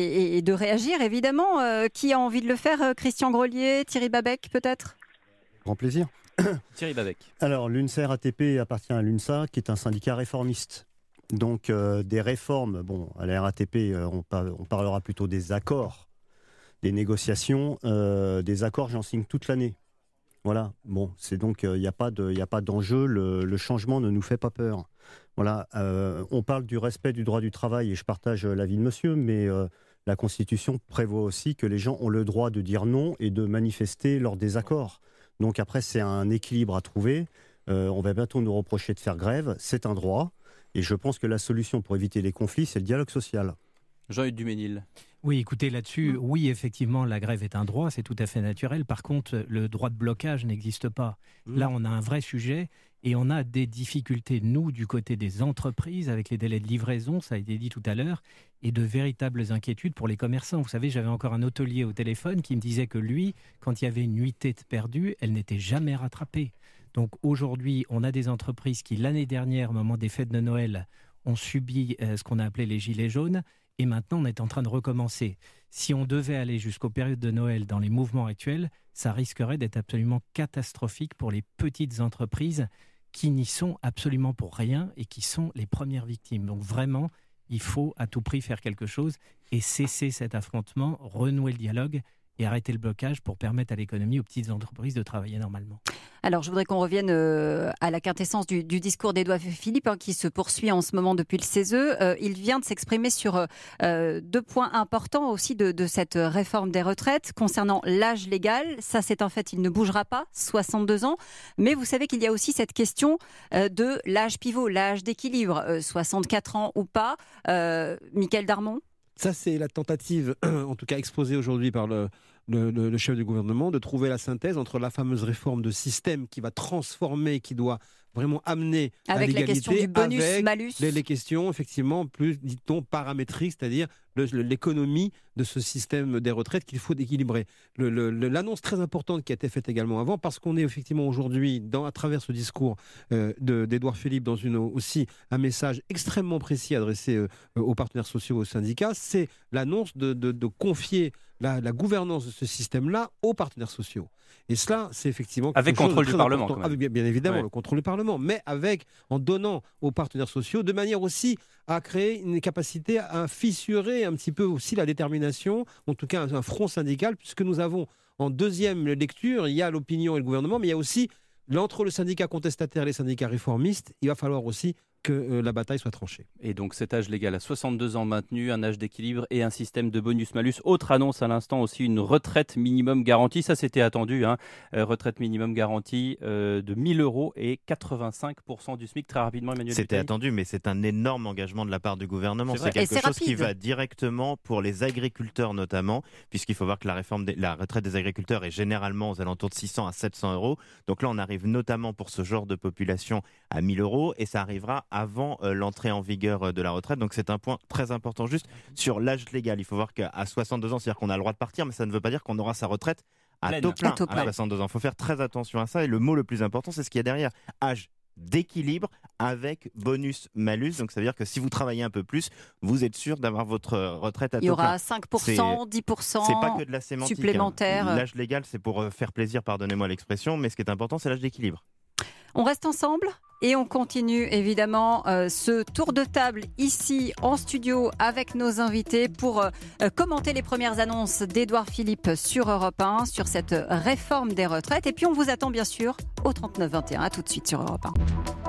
de réagir, évidemment. Qui a envie de le faire ? Christian Grelier, Thierry Babec, peut-être ? Grand plaisir. Thierry Babec. Alors, l'UNSA RATP appartient à l'UNSA, qui est un syndicat réformiste. Donc, des réformes, à la RATP, on parlera plutôt des accords, des négociations. Des accords, j'en signe toute l'année. Voilà, c'est donc, il n'y a pas d'enjeu, le changement ne nous fait pas peur. Voilà, on parle du respect du droit du travail, et je partage l'avis de monsieur, mais la Constitution prévoit aussi que les gens ont le droit de dire non et de manifester lors des accords. Donc après, c'est un équilibre à trouver. On va bientôt nous reprocher de faire grève. C'est un droit. Et je pense que la solution pour éviter les conflits, c'est le dialogue social. Jean-Hugues Duménil. Oui, écoutez, là-dessus, oui, effectivement, la grève est un droit, c'est tout à fait naturel. Par contre, le droit de blocage n'existe pas. Là, on a un vrai sujet et on a des difficultés, nous, du côté des entreprises, avec les délais de livraison, ça a été dit tout à l'heure, et de véritables inquiétudes pour les commerçants. Vous savez, j'avais encore un hôtelier au téléphone qui me disait que lui, quand il y avait une nuitée de perdue, elle n'était jamais rattrapée. Donc aujourd'hui, on a des entreprises qui, l'année dernière, au moment des fêtes de Noël, ont subi ce qu'on a appelé les gilets jaunes. Et maintenant, on est en train de recommencer. Si on devait aller jusqu'aux périodes de Noël dans les mouvements actuels, ça risquerait d'être absolument catastrophique pour les petites entreprises qui n'y sont absolument pour rien et qui sont les premières victimes. Donc vraiment, il faut à tout prix faire quelque chose et cesser cet affrontement, renouer le dialogue et arrêter le blocage pour permettre à l'économie, aux petites entreprises de travailler normalement. Alors, je voudrais qu'on revienne à la quintessence du discours d'Édouard Philippe, qui se poursuit en ce moment depuis le CESE. Il vient de s'exprimer sur deux points importants aussi de cette réforme des retraites. Concernant l'âge légal, ça c'est un fait, il ne bougera pas, 62 ans. Mais vous savez qu'il y a aussi cette question de l'âge pivot, l'âge d'équilibre, 64 ans ou pas. Mickaël Darmon ? Ça, c'est la tentative, en tout cas exposée aujourd'hui par le le chef du gouvernement de trouver la synthèse entre la fameuse réforme de système qui va transformer, qui doit vraiment amener à l'égalité, avec la question du bonus avec malus, les questions effectivement plus, dit-on, paramétriques, c'est-à-dire l'économie de ce système des retraites qu'il faut équilibrer. L'annonce très importante qui a été faite également avant, parce qu'on est effectivement aujourd'hui, à travers ce discours d'Édouard Philippe, dans aussi un message extrêmement précis adressé aux partenaires sociaux, aux syndicats, c'est l'annonce de confier la gouvernance de ce système-là aux partenaires sociaux. Et cela, c'est effectivement avec contrôle du Parlement. Avec bien évidemment le contrôle du Parlement, mais en donnant aux partenaires sociaux de manière aussi à créer une capacité à fissurer un petit peu aussi la détermination, en tout cas un front syndical, puisque nous avons en deuxième lecture, il y a l'opinion et le gouvernement, mais il y a aussi entre le syndicat contestataire et les syndicats réformistes, il va falloir aussi que la bataille soit tranchée. Et donc cet âge légal à 62 ans maintenu, un âge d'équilibre et un système de bonus-malus. Autre annonce à l'instant aussi, une retraite minimum garantie. Ça, c'était attendu. Retraite minimum garantie de 1 000 € et 85% du SMIC. Très rapidement, Emmanuel. C'était attendu, mais c'est un énorme engagement de la part du gouvernement. C'est quelque chose qui va directement pour les agriculteurs notamment, puisqu'il faut voir que la retraite des agriculteurs est généralement aux alentours de 600 à 700 €. Donc là, on arrive notamment pour ce genre de population à 1 000 € et ça arrivera avant l'entrée en vigueur de la retraite. Donc c'est un point très important. Juste sur l'âge légal, il faut voir qu'à 62 ans, c'est-à-dire qu'on a le droit de partir, mais ça ne veut pas dire qu'on aura sa retraite à taux plein à 62 ans. Il faut faire très attention à ça. Et le mot le plus important, c'est ce qu'il y a derrière. Âge d'équilibre avec bonus-malus. Donc ça veut dire que si vous travaillez un peu plus, vous êtes sûr d'avoir votre retraite à taux plein. Il y aura 5%, 10% c'est pas que de la sémantique, supplémentaire. L'âge légal, c'est pour faire plaisir, pardonnez-moi l'expression, mais ce qui est important, c'est l'âge d'équilibre. On reste ensemble et on continue évidemment ce tour de table ici en studio avec nos invités pour commenter les premières annonces d'Édouard Philippe sur Europe 1, sur cette réforme des retraites. Et puis on vous attend bien sûr au 39-21. À tout de suite sur Europe 1.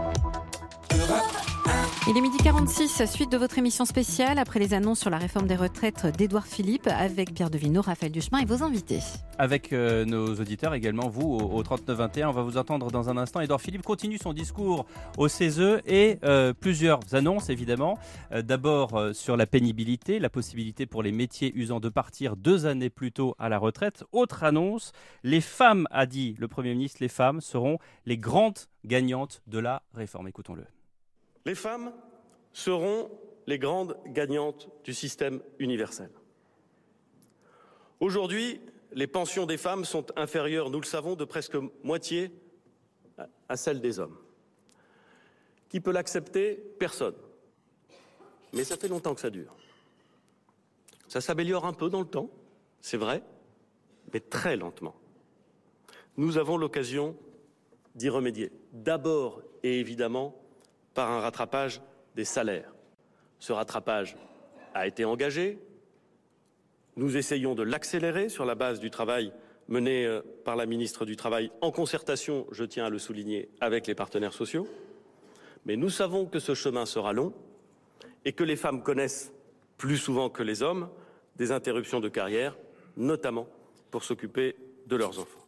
Il est 12h46, suite de votre émission spéciale après les annonces sur la réforme des retraites d'Édouard Philippe avec Pierre Devineau, Raphaël Duchemin et vos invités. Avec nos auditeurs également, vous au 39-21, on va vous entendre dans un instant. Édouard Philippe continue son discours au CESE et plusieurs annonces évidemment. D'abord sur la pénibilité, la possibilité pour les métiers usants de partir 2 années plus tôt à la retraite. Autre annonce, les femmes, a dit le Premier ministre, les femmes seront les grandes gagnantes de la réforme. Écoutons-le. Les femmes seront les grandes gagnantes du système universel. Aujourd'hui, les pensions des femmes sont inférieures, nous le savons, de presque moitié à celles des hommes. Qui peut l'accepter? Personne. Mais ça fait longtemps que ça dure. Ça s'améliore un peu dans le temps, c'est vrai, mais très lentement. Nous avons l'occasion d'y remédier. D'abord et évidemment par un rattrapage des salaires. Ce rattrapage a été engagé. Nous essayons de l'accélérer sur la base du travail mené par la ministre du Travail en concertation, je tiens à le souligner, avec les partenaires sociaux. Mais nous savons que ce chemin sera long et que les femmes connaissent plus souvent que les hommes des interruptions de carrière, notamment pour s'occuper de leurs enfants.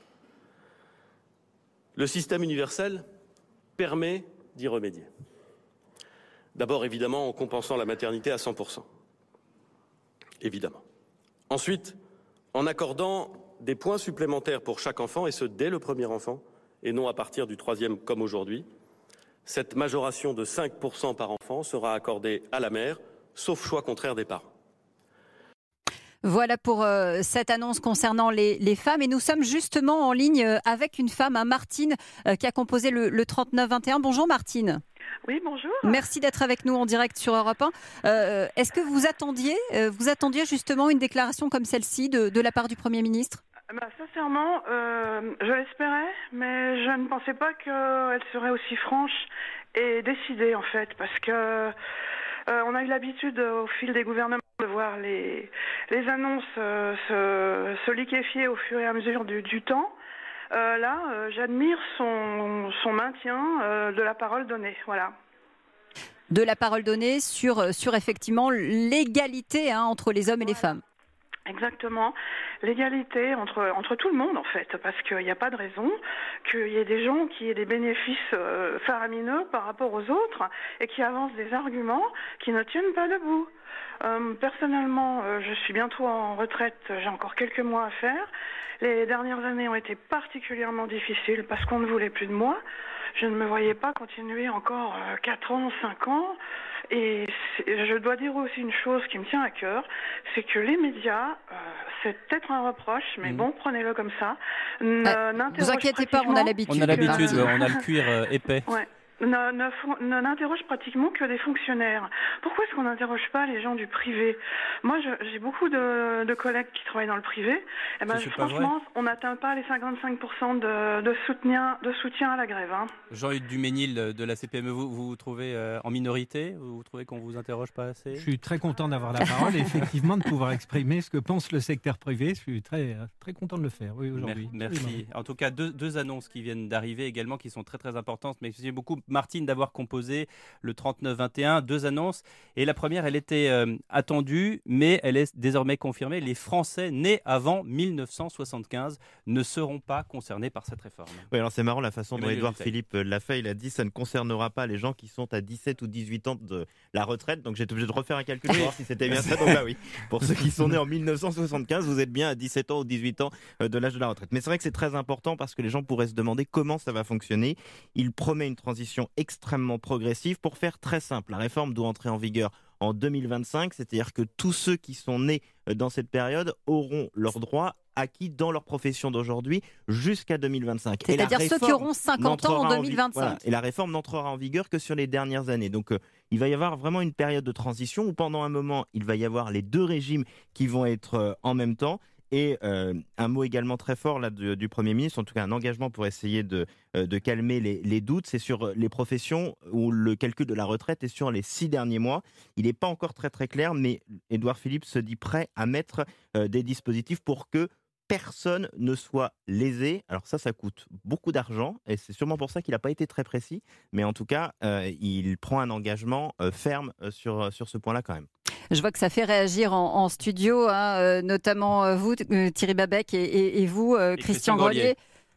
Le système universel permet d'y remédier. D'abord, évidemment, en compensant la maternité à 100%. Évidemment. Ensuite, en accordant des points supplémentaires pour chaque enfant, et ce, dès le premier enfant, et non à partir du 3e comme aujourd'hui. Cette majoration de 5% par enfant sera accordée à la mère, sauf choix contraire des parents. Voilà pour cette annonce concernant les femmes. Et nous sommes justement en ligne avec une femme, Martine, qui a composé le 39-21. Bonjour Martine. Oui, bonjour. Merci d'être avec nous en direct sur Europe 1. Est-ce que vous attendiez justement une déclaration comme celle-ci de la part du Premier ministre ? Sincèrement, je l'espérais, mais je ne pensais pas qu'elle serait aussi franche et décidée en fait, parce que on a eu l'habitude au fil des gouvernements de voir les annonces se liquéfier au fur et à mesure du temps. Là, j'admire son maintien de la parole donnée. Voilà. De la parole donnée sur effectivement l'égalité entre les hommes et les femmes. Exactement. L'égalité entre tout le monde, en fait, parce qu'il n'y a pas de raison qu'il y ait des gens qui aient des bénéfices faramineux par rapport aux autres et qui avancent des arguments qui ne tiennent pas debout. Personnellement, je suis bientôt en retraite, j'ai encore quelques mois à faire. Les dernières années ont été particulièrement difficiles parce qu'on ne voulait plus de moi. Je ne me voyais pas continuer encore 4 ans, 5 ans. Et je dois dire aussi une chose qui me tient à cœur, c'est que les médias, c'est peut-être un reproche, mais bon, prenez-le comme ça. Vous inquiétez pas, on a l'habitude. On a l'habitude, on a le cuir épais. Ouais. N'interroge pratiquement que des fonctionnaires. Pourquoi est-ce qu'on n'interroge pas les gens du privé? Moi, j'ai beaucoup de collègues qui travaillent dans le privé. Et ben, franchement, on n'atteint pas les 55% de soutien à la grève. Hein. Jean-Hugues Duménil de la CPME, vous vous trouvez en minorité? Vous trouvez qu'on vous interroge pas assez? Je suis très content d'avoir la parole et effectivement de pouvoir exprimer ce que pense le secteur privé. Je suis très, très content de le faire, oui, aujourd'hui. Merci. En tout cas, deux annonces qui viennent d'arriver également, qui sont très très importantes. Mais merci beaucoup, Martine, d'avoir composé le 39-21, 2 annonces. Et la première, elle était attendue, mais elle est désormais confirmée. Les Français nés avant 1975 ne seront pas concernés par cette réforme. Oui, alors c'est marrant la façon dont Édouard Philippe l'a fait. Il a dit que ça ne concernera pas les gens qui sont à 17 ou 18 ans de la retraite. Donc j'ai été obligé de refaire un calcul pour voir si c'était bien ça. Donc là, oui, pour ceux qui sont nés en 1975, vous êtes bien à 17 ans ou 18 ans de l'âge de la retraite. Mais c'est vrai que c'est très important parce que les gens pourraient se demander comment ça va fonctionner. Il promet une transition extrêmement progressive. Pour faire très simple, la réforme doit entrer en vigueur en 2025, c'est-à-dire que tous ceux qui sont nés dans cette période auront leurs droits acquis dans leur profession d'aujourd'hui jusqu'à 2025. C'est-à-dire ceux qui auront 50 ans en 2025. Voilà, et la réforme n'entrera en vigueur que sur les dernières années. Donc il va y avoir vraiment une période de transition où pendant un moment, il va y avoir les 2 régimes qui vont être en même temps. Et un mot également très fort là, du Premier ministre, en tout cas un engagement pour essayer de calmer les doutes, c'est sur les professions où le calcul de la retraite est sur les 6 derniers mois. Il n'est pas encore très très clair, mais Édouard Philippe se dit prêt à mettre des dispositifs pour que personne ne soit lésé. Alors ça coûte beaucoup d'argent et c'est sûrement pour ça qu'il n'a pas été très précis. Mais en tout cas, il prend un engagement ferme sur ce point-là quand même. Je vois que ça fait réagir en studio, hein, notamment vous, Thierry Babec, et vous, Christian Grelier.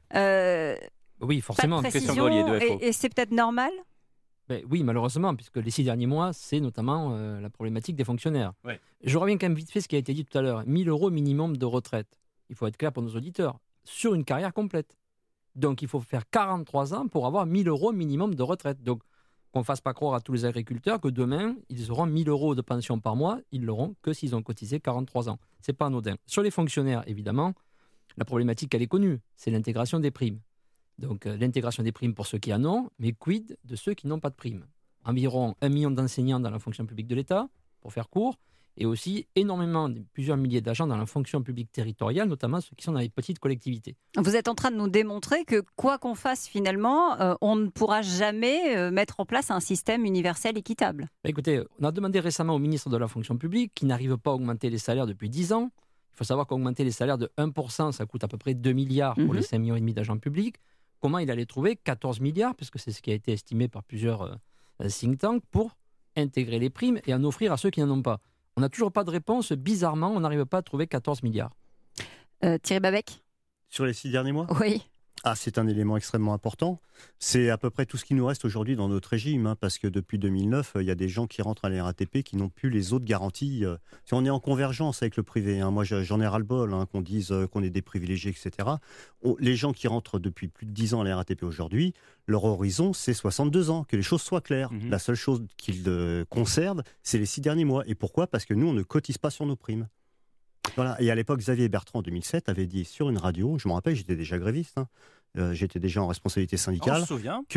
Oui, forcément. Christian Grelier de FO. Et c'est peut-être normal? Oui, malheureusement, puisque les 6 derniers mois, c'est notamment la problématique des fonctionnaires. Ouais. Je reviens quand même vite fait ce qui a été dit tout à l'heure. 1 000 € minimum de retraite. Il faut être clair pour nos auditeurs. Sur une carrière complète. Donc, il faut faire 43 ans pour avoir 1 000 € minimum de retraite. Donc, qu'on ne fasse pas croire à tous les agriculteurs que demain, ils auront 1 000 € de pension par mois. Ils l'auront que s'ils ont cotisé 43 ans. Ce n'est pas anodin. Sur les fonctionnaires, évidemment, la problématique, elle est connue. C'est l'intégration des primes. Donc, l'intégration des primes pour ceux qui en ont, mais quid de ceux qui n'ont pas de primes? Environ 1 million d'enseignants dans la fonction publique de l'État, pour faire court, et aussi énormément, plusieurs milliers d'agents dans la fonction publique territoriale, notamment ceux qui sont dans les petites collectivités. Vous êtes en train de nous démontrer que quoi qu'on fasse finalement, on ne pourra jamais mettre en place un système universel équitable. Écoutez, on a demandé récemment au ministre de la fonction publique qui n'arrive pas à augmenter les salaires depuis 10 ans. Il faut savoir qu'augmenter les salaires de 1%, ça coûte à peu près 2 milliards pour les 5,5 millions d'agents publics. Comment il allait trouver 14 milliards, puisque c'est ce qui a été estimé par plusieurs think tanks, pour intégrer les primes et en offrir à ceux qui n'en ont pas? On n'a toujours pas de réponse. Bizarrement, on n'arrive pas à trouver 14 milliards. Thierry Babec? Sur les 6 derniers mois? Oui. C'est un élément extrêmement important. C'est à peu près tout ce qui nous reste aujourd'hui dans notre régime, parce que depuis 2009, il y a des gens qui rentrent à la RATP qui n'ont plus les autres garanties. On est en convergence avec le privé. Moi, j'en ai ras-le-bol qu'on dise qu'on est des privilégiés, etc. Les gens qui rentrent depuis plus de 10 ans à la RATP aujourd'hui, leur horizon, c'est 62 ans, que les choses soient claires. La seule chose qu'ils conservent, c'est les 6 derniers mois. Et pourquoi? Parce que nous, on ne cotise pas sur nos primes. Voilà. Et à l'époque, Xavier Bertrand, en 2007, avait dit sur une radio, je me rappelle, j'étais déjà gréviste, j'étais déjà en responsabilité syndicale,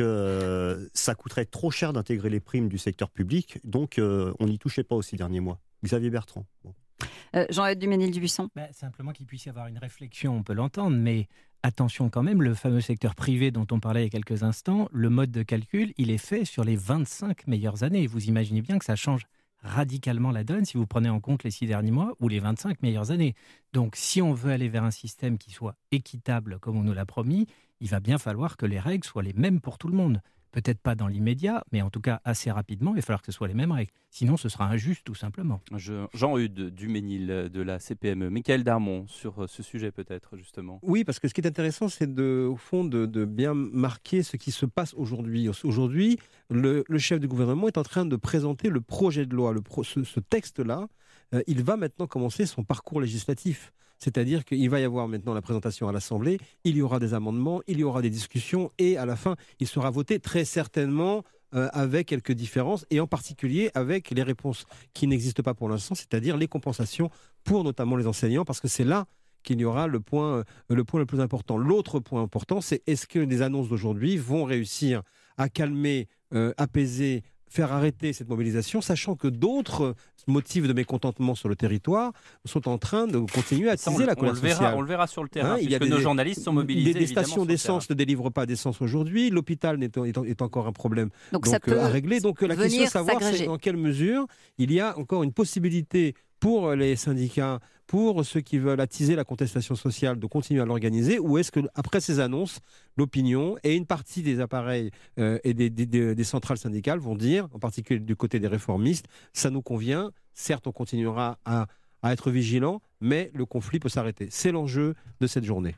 que ça coûterait trop cher d'intégrer les primes du secteur public, donc on n'y touchait pas aux 6 derniers mois. Xavier Bertrand. Bon. Jean-Hugues Duménil-Dubuisson. Simplement qu'il puisse y avoir une réflexion, on peut l'entendre, mais attention quand même, le fameux secteur privé dont on parlait il y a quelques instants, le mode de calcul, il est fait sur les 25 meilleures années. Vous imaginez bien que ça change radicalement la donne si vous prenez en compte les 6 derniers mois ou les 25 meilleures années. Donc si on veut aller vers un système qui soit équitable comme on nous l'a promis, il va bien falloir que les règles soient les mêmes pour tout le monde. peut-être pas dans l'immédiat, mais en tout cas assez rapidement, il va falloir que ce soit les mêmes règles. Sinon, ce sera injuste, tout simplement. Jean-Hugues Duménil de la CPME. Michaël Darmon, sur ce sujet peut-être, justement. Oui, parce que ce qui est intéressant, c'est au fond de bien marquer ce qui se passe aujourd'hui. Aujourd'hui, le chef du gouvernement est en train de présenter le projet de loi. Ce texte-là, il va maintenant commencer son parcours législatif. C'est-à-dire qu'il va y avoir maintenant la présentation à l'Assemblée, il y aura des amendements, il y aura des discussions et à la fin, il sera voté très certainement avec quelques différences et en particulier avec les réponses qui n'existent pas pour l'instant, c'est-à-dire les compensations pour notamment les enseignants, parce que c'est là qu'il y aura le point le plus important. L'autre point important, c'est est-ce que les annonces d'aujourd'hui vont réussir à calmer, apaiser, faire arrêter cette mobilisation, sachant que d'autres motifs de mécontentement sur le territoire sont en train de continuer à attiser la colère sociale. On le verra sur le terrain, puisque nos journalistes sont mobilisés. Des stations d'essence ne délivrent pas d'essence aujourd'hui, l'hôpital est encore un problème ça peut à régler. Donc la question est de savoir dans quelle mesure il y a encore une possibilité pour les syndicats, pour ceux qui veulent attiser la contestation sociale, de continuer à l'organiser, ou est-ce qu'après ces annonces, l'opinion et une partie des appareils et des centrales syndicales vont dire, en particulier du côté des réformistes, ça nous convient, certes on continuera à être vigilant, mais le conflit peut s'arrêter. C'est l'enjeu de cette journée.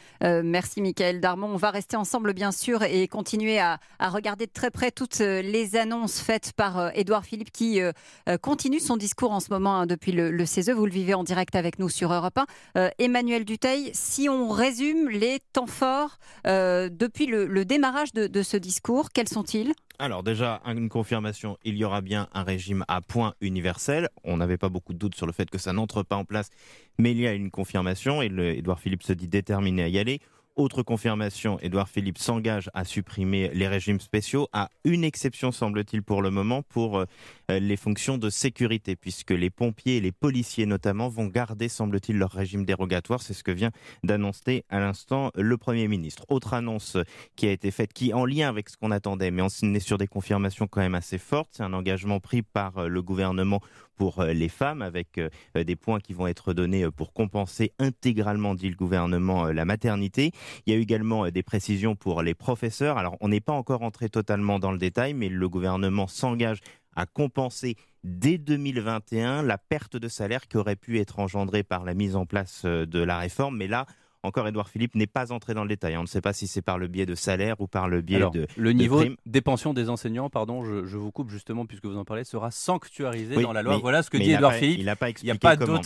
Merci Michaël Darmon. On va rester ensemble bien sûr et continuer à regarder de très près toutes les annonces faites par Édouard Philippe qui continue son discours en ce moment depuis le CESE. Vous le vivez en direct avec nous sur Europe 1. Emmanuel Dutheil, si on résume les temps forts depuis le démarrage de ce discours, quels sont-ils ? Alors déjà, une confirmation, il y aura bien un régime à points universel. On n'avait pas beaucoup de doutes sur le fait que ça n'entre pas en place, mais il y a une confirmation et Édouard Philippe se dit déterminé à y aller. Autre confirmation, Édouard Philippe s'engage à supprimer les régimes spéciaux, à une exception semble-t-il pour le moment, pour les fonctions de sécurité, puisque les pompiers et les policiers notamment vont garder, semble-t-il, leur régime dérogatoire. C'est ce que vient d'annoncer à l'instant le Premier ministre. Autre annonce qui a été faite, qui est en lien avec ce qu'on attendait, mais on est sur des confirmations quand même assez fortes. C'est un engagement pris par le gouvernement pour les femmes, avec des points qui vont être donnés pour compenser intégralement, dit le gouvernement, la maternité. Il y a eu également des précisions pour les professeurs. Alors, on n'est pas encore entré totalement dans le détail, mais le gouvernement s'engage à compenser dès 2021 la perte de salaire qui aurait pu être engendrée par la mise en place de la réforme. Mais là, encore, Édouard Philippe n'est pas entré dans le détail. On ne sait pas si c'est par le biais de salaire ou par le biais le niveau prime. des pensions des enseignants, pardon, je vous coupe justement puisque vous en parlez, sera sanctuarisé dans la loi. Mais, voilà ce que dit Édouard Philippe. Il n'a pas expliqué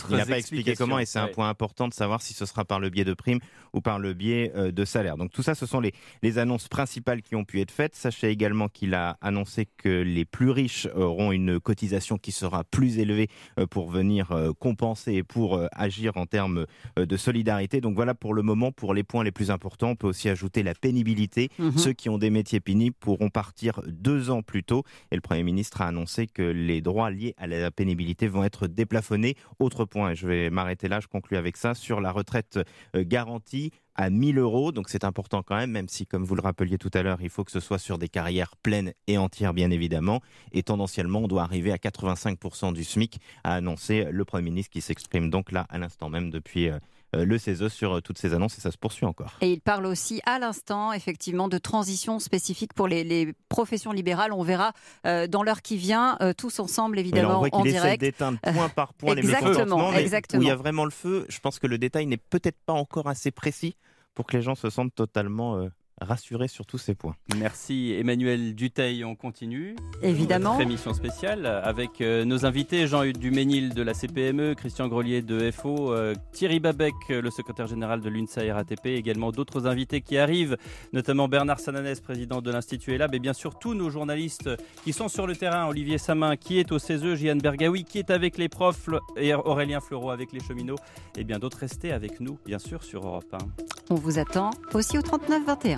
comment et c'est un point important de savoir si ce sera par le biais de primes ou par le biais de salaire. Donc tout ça, ce sont les annonces principales qui ont pu être faites. Sachez également qu'il a annoncé que les plus riches auront une cotisation qui sera plus élevée pour venir compenser et pour agir en termes de solidarité. Donc voilà pour le moment, pour les points les plus importants. On peut aussi ajouter la pénibilité. Ceux qui ont des métiers pénibles pourront partir 2 ans plus tôt. Et le Premier ministre a annoncé que les droits liés à la pénibilité vont être déplafonnés. Autre point, et je vais m'arrêter là, je conclue avec ça, sur la retraite garantie à 1 000 €. Donc c'est important quand même si, comme vous le rappeliez tout à l'heure, il faut que ce soit sur des carrières pleines et entières, bien évidemment. Et tendanciellement, on doit arriver à 85% du SMIC, a annoncé le Premier ministre qui s'exprime donc là à l'instant même depuis le CESE sur toutes ces annonces et ça se poursuit encore. Et il parle aussi à l'instant effectivement de transition spécifique pour les professions libérales. On verra dans l'heure qui vient, tous ensemble évidemment on voit en qu'il direct. Essaie d'éteindre point par point les mécontentements, mais où il y a vraiment le feu. Je pense que le détail n'est peut-être pas encore assez précis pour que les gens se sentent totalement rassurés sur tous ces points. Merci Emmanuel Dutheil, on continue. Évidemment. Notre émission spéciale avec nos invités, Jean-Hugues Duménil de la CPME, Christian Grelier de FO, Thierry Babec, le secrétaire général de l'UNSA-RATP, également d'autres invités qui arrivent, notamment Bernard Sananès, président de l'Institut ELAB, et bien sûr tous nos journalistes qui sont sur le terrain, Olivier Samin qui est au CESE, Jeanne Bergaoui qui est avec les profs et Aurélien Fleureau avec les cheminots, et bien d'autres. Restez avec nous, bien sûr, sur Europe 1. On vous attend aussi au 39 21.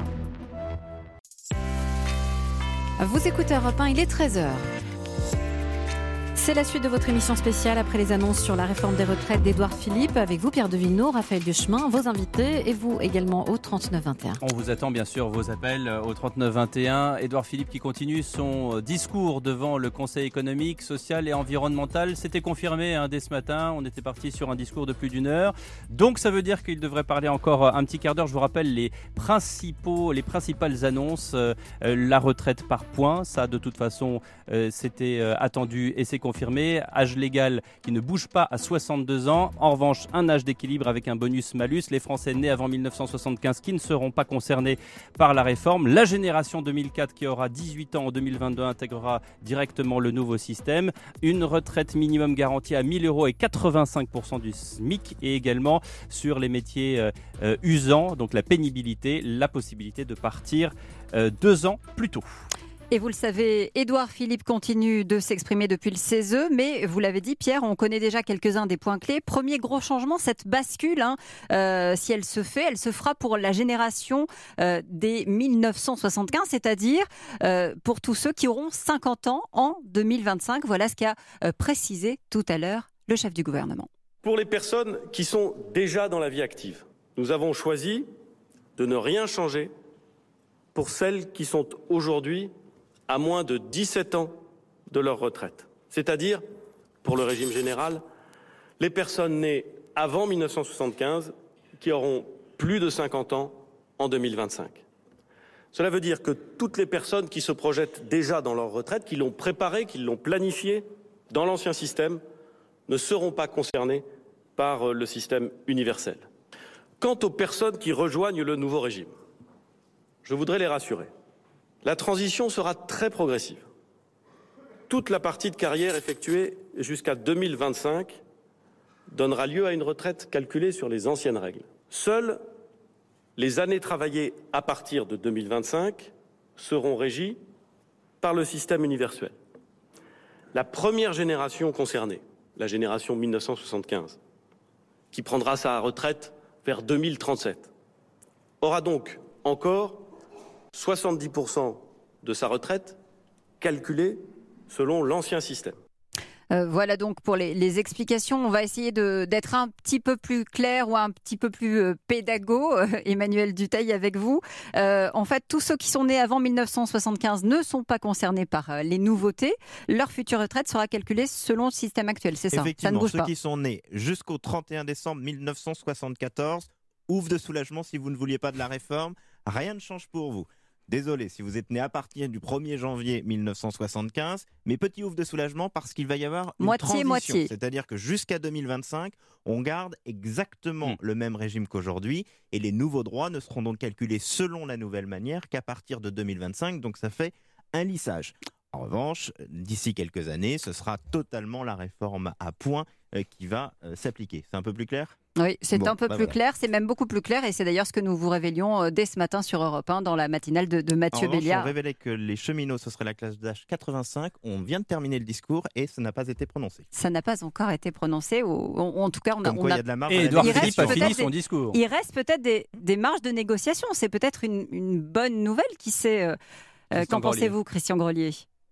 Vous écoutez Europe 1, il est 13h. C'est la suite de votre émission spéciale après les annonces sur la réforme des retraites d'Édouard Philippe. Avec vous, Pierre de Villeneuve, Raphaël Duchemin, vos invités et vous également au 3921. On vous attend bien sûr vos appels au 3921. Édouard Philippe qui continue son discours devant le Conseil économique, social et environnemental. C'était confirmé dès ce matin. On était parti sur un discours de plus d'1 heure. Donc ça veut dire qu'il devrait parler encore un petit quart d'heure. Je vous rappelle les principales annonces. La retraite par points. Ça, de toute façon, c'était attendu et c'est confirmé. Âge légal qui ne bouge pas à 62 ans. En revanche, un âge d'équilibre avec un bonus-malus. Les Français nés avant 1975 qui ne seront pas concernés par la réforme. La génération 2004 qui aura 18 ans en 2022 intégrera directement le nouveau système. Une retraite minimum garantie à 1 000 € et 85% du SMIC. Et également sur les métiers usants, donc la pénibilité, la possibilité de partir 2 ans plus tôt. Et vous le savez, Édouard Philippe continue de s'exprimer depuis le CESE, mais vous l'avez dit Pierre, on connaît déjà quelques-uns des points clés. Premier gros changement, cette bascule, si elle se fait, elle se fera pour la génération des 1975, c'est-à-dire pour tous ceux qui auront 50 ans en 2025. Voilà ce qu'a précisé tout à l'heure le chef du gouvernement. Pour les personnes qui sont déjà dans la vie active, nous avons choisi de ne rien changer pour celles qui sont aujourd'hui à moins de 17 ans de leur retraite. C'est-à-dire, pour le régime général, les personnes nées avant 1975 qui auront plus de 50 ans en 2025. Cela veut dire que toutes les personnes qui se projettent déjà dans leur retraite, qui l'ont préparée, qui l'ont planifiée dans l'ancien système, ne seront pas concernées par le système universel. Quant aux personnes qui rejoignent le nouveau régime, je voudrais les rassurer. La transition sera très progressive. Toute la partie de carrière effectuée jusqu'à 2025 donnera lieu à une retraite calculée sur les anciennes règles. Seules les années travaillées à partir de 2025 seront régies par le système universel. La première génération concernée, la génération 1975, qui prendra sa retraite vers 2037, aura donc encore 70% de sa retraite calculée selon l'ancien système. Voilà donc pour les explications. On va essayer d'être un petit peu plus clair ou un petit peu plus pédago. Emmanuel Dutheil avec vous. En fait, tous ceux qui sont nés avant 1975 ne sont pas concernés par les nouveautés. Leur future retraite sera calculée selon le système actuel, c'est ça? Effectivement, ça ne bouge ceux pas. qui sont nés jusqu'au 31 décembre 1974, ouf de soulagement si vous ne vouliez pas de la réforme, rien ne change pour vous. Désolé si vous êtes né à partir du 1er janvier 1975, mais petit ouf de soulagement parce qu'il va y avoir une transition. C'est-à-dire que jusqu'à 2025, on garde exactement le même régime qu'aujourd'hui et les nouveaux droits ne seront donc calculés selon la nouvelle manière qu'à partir de 2025. Donc ça fait un lissage. En revanche, d'ici quelques années, ce sera totalement la réforme à points qui va s'appliquer. C'est un peu plus clair ? Oui, c'est un peu plus clair, c'est même beaucoup plus clair et c'est d'ailleurs ce que nous vous révélions dès ce matin sur Europe 1 dans la matinale de Mathieu Béliard. On révélait que les cheminots, ce serait la classe d'âge 85. On vient de terminer le discours et ça n'a pas été prononcé. Ça n'a pas encore été prononcé. En tout cas, on a... Il y a de la marge. Et Édouard Philippe a fini son discours. Il reste peut-être des marges de négociation. C'est peut-être une bonne nouvelle, qui sait. Qu'en pensez-vous, Christian Grelier ?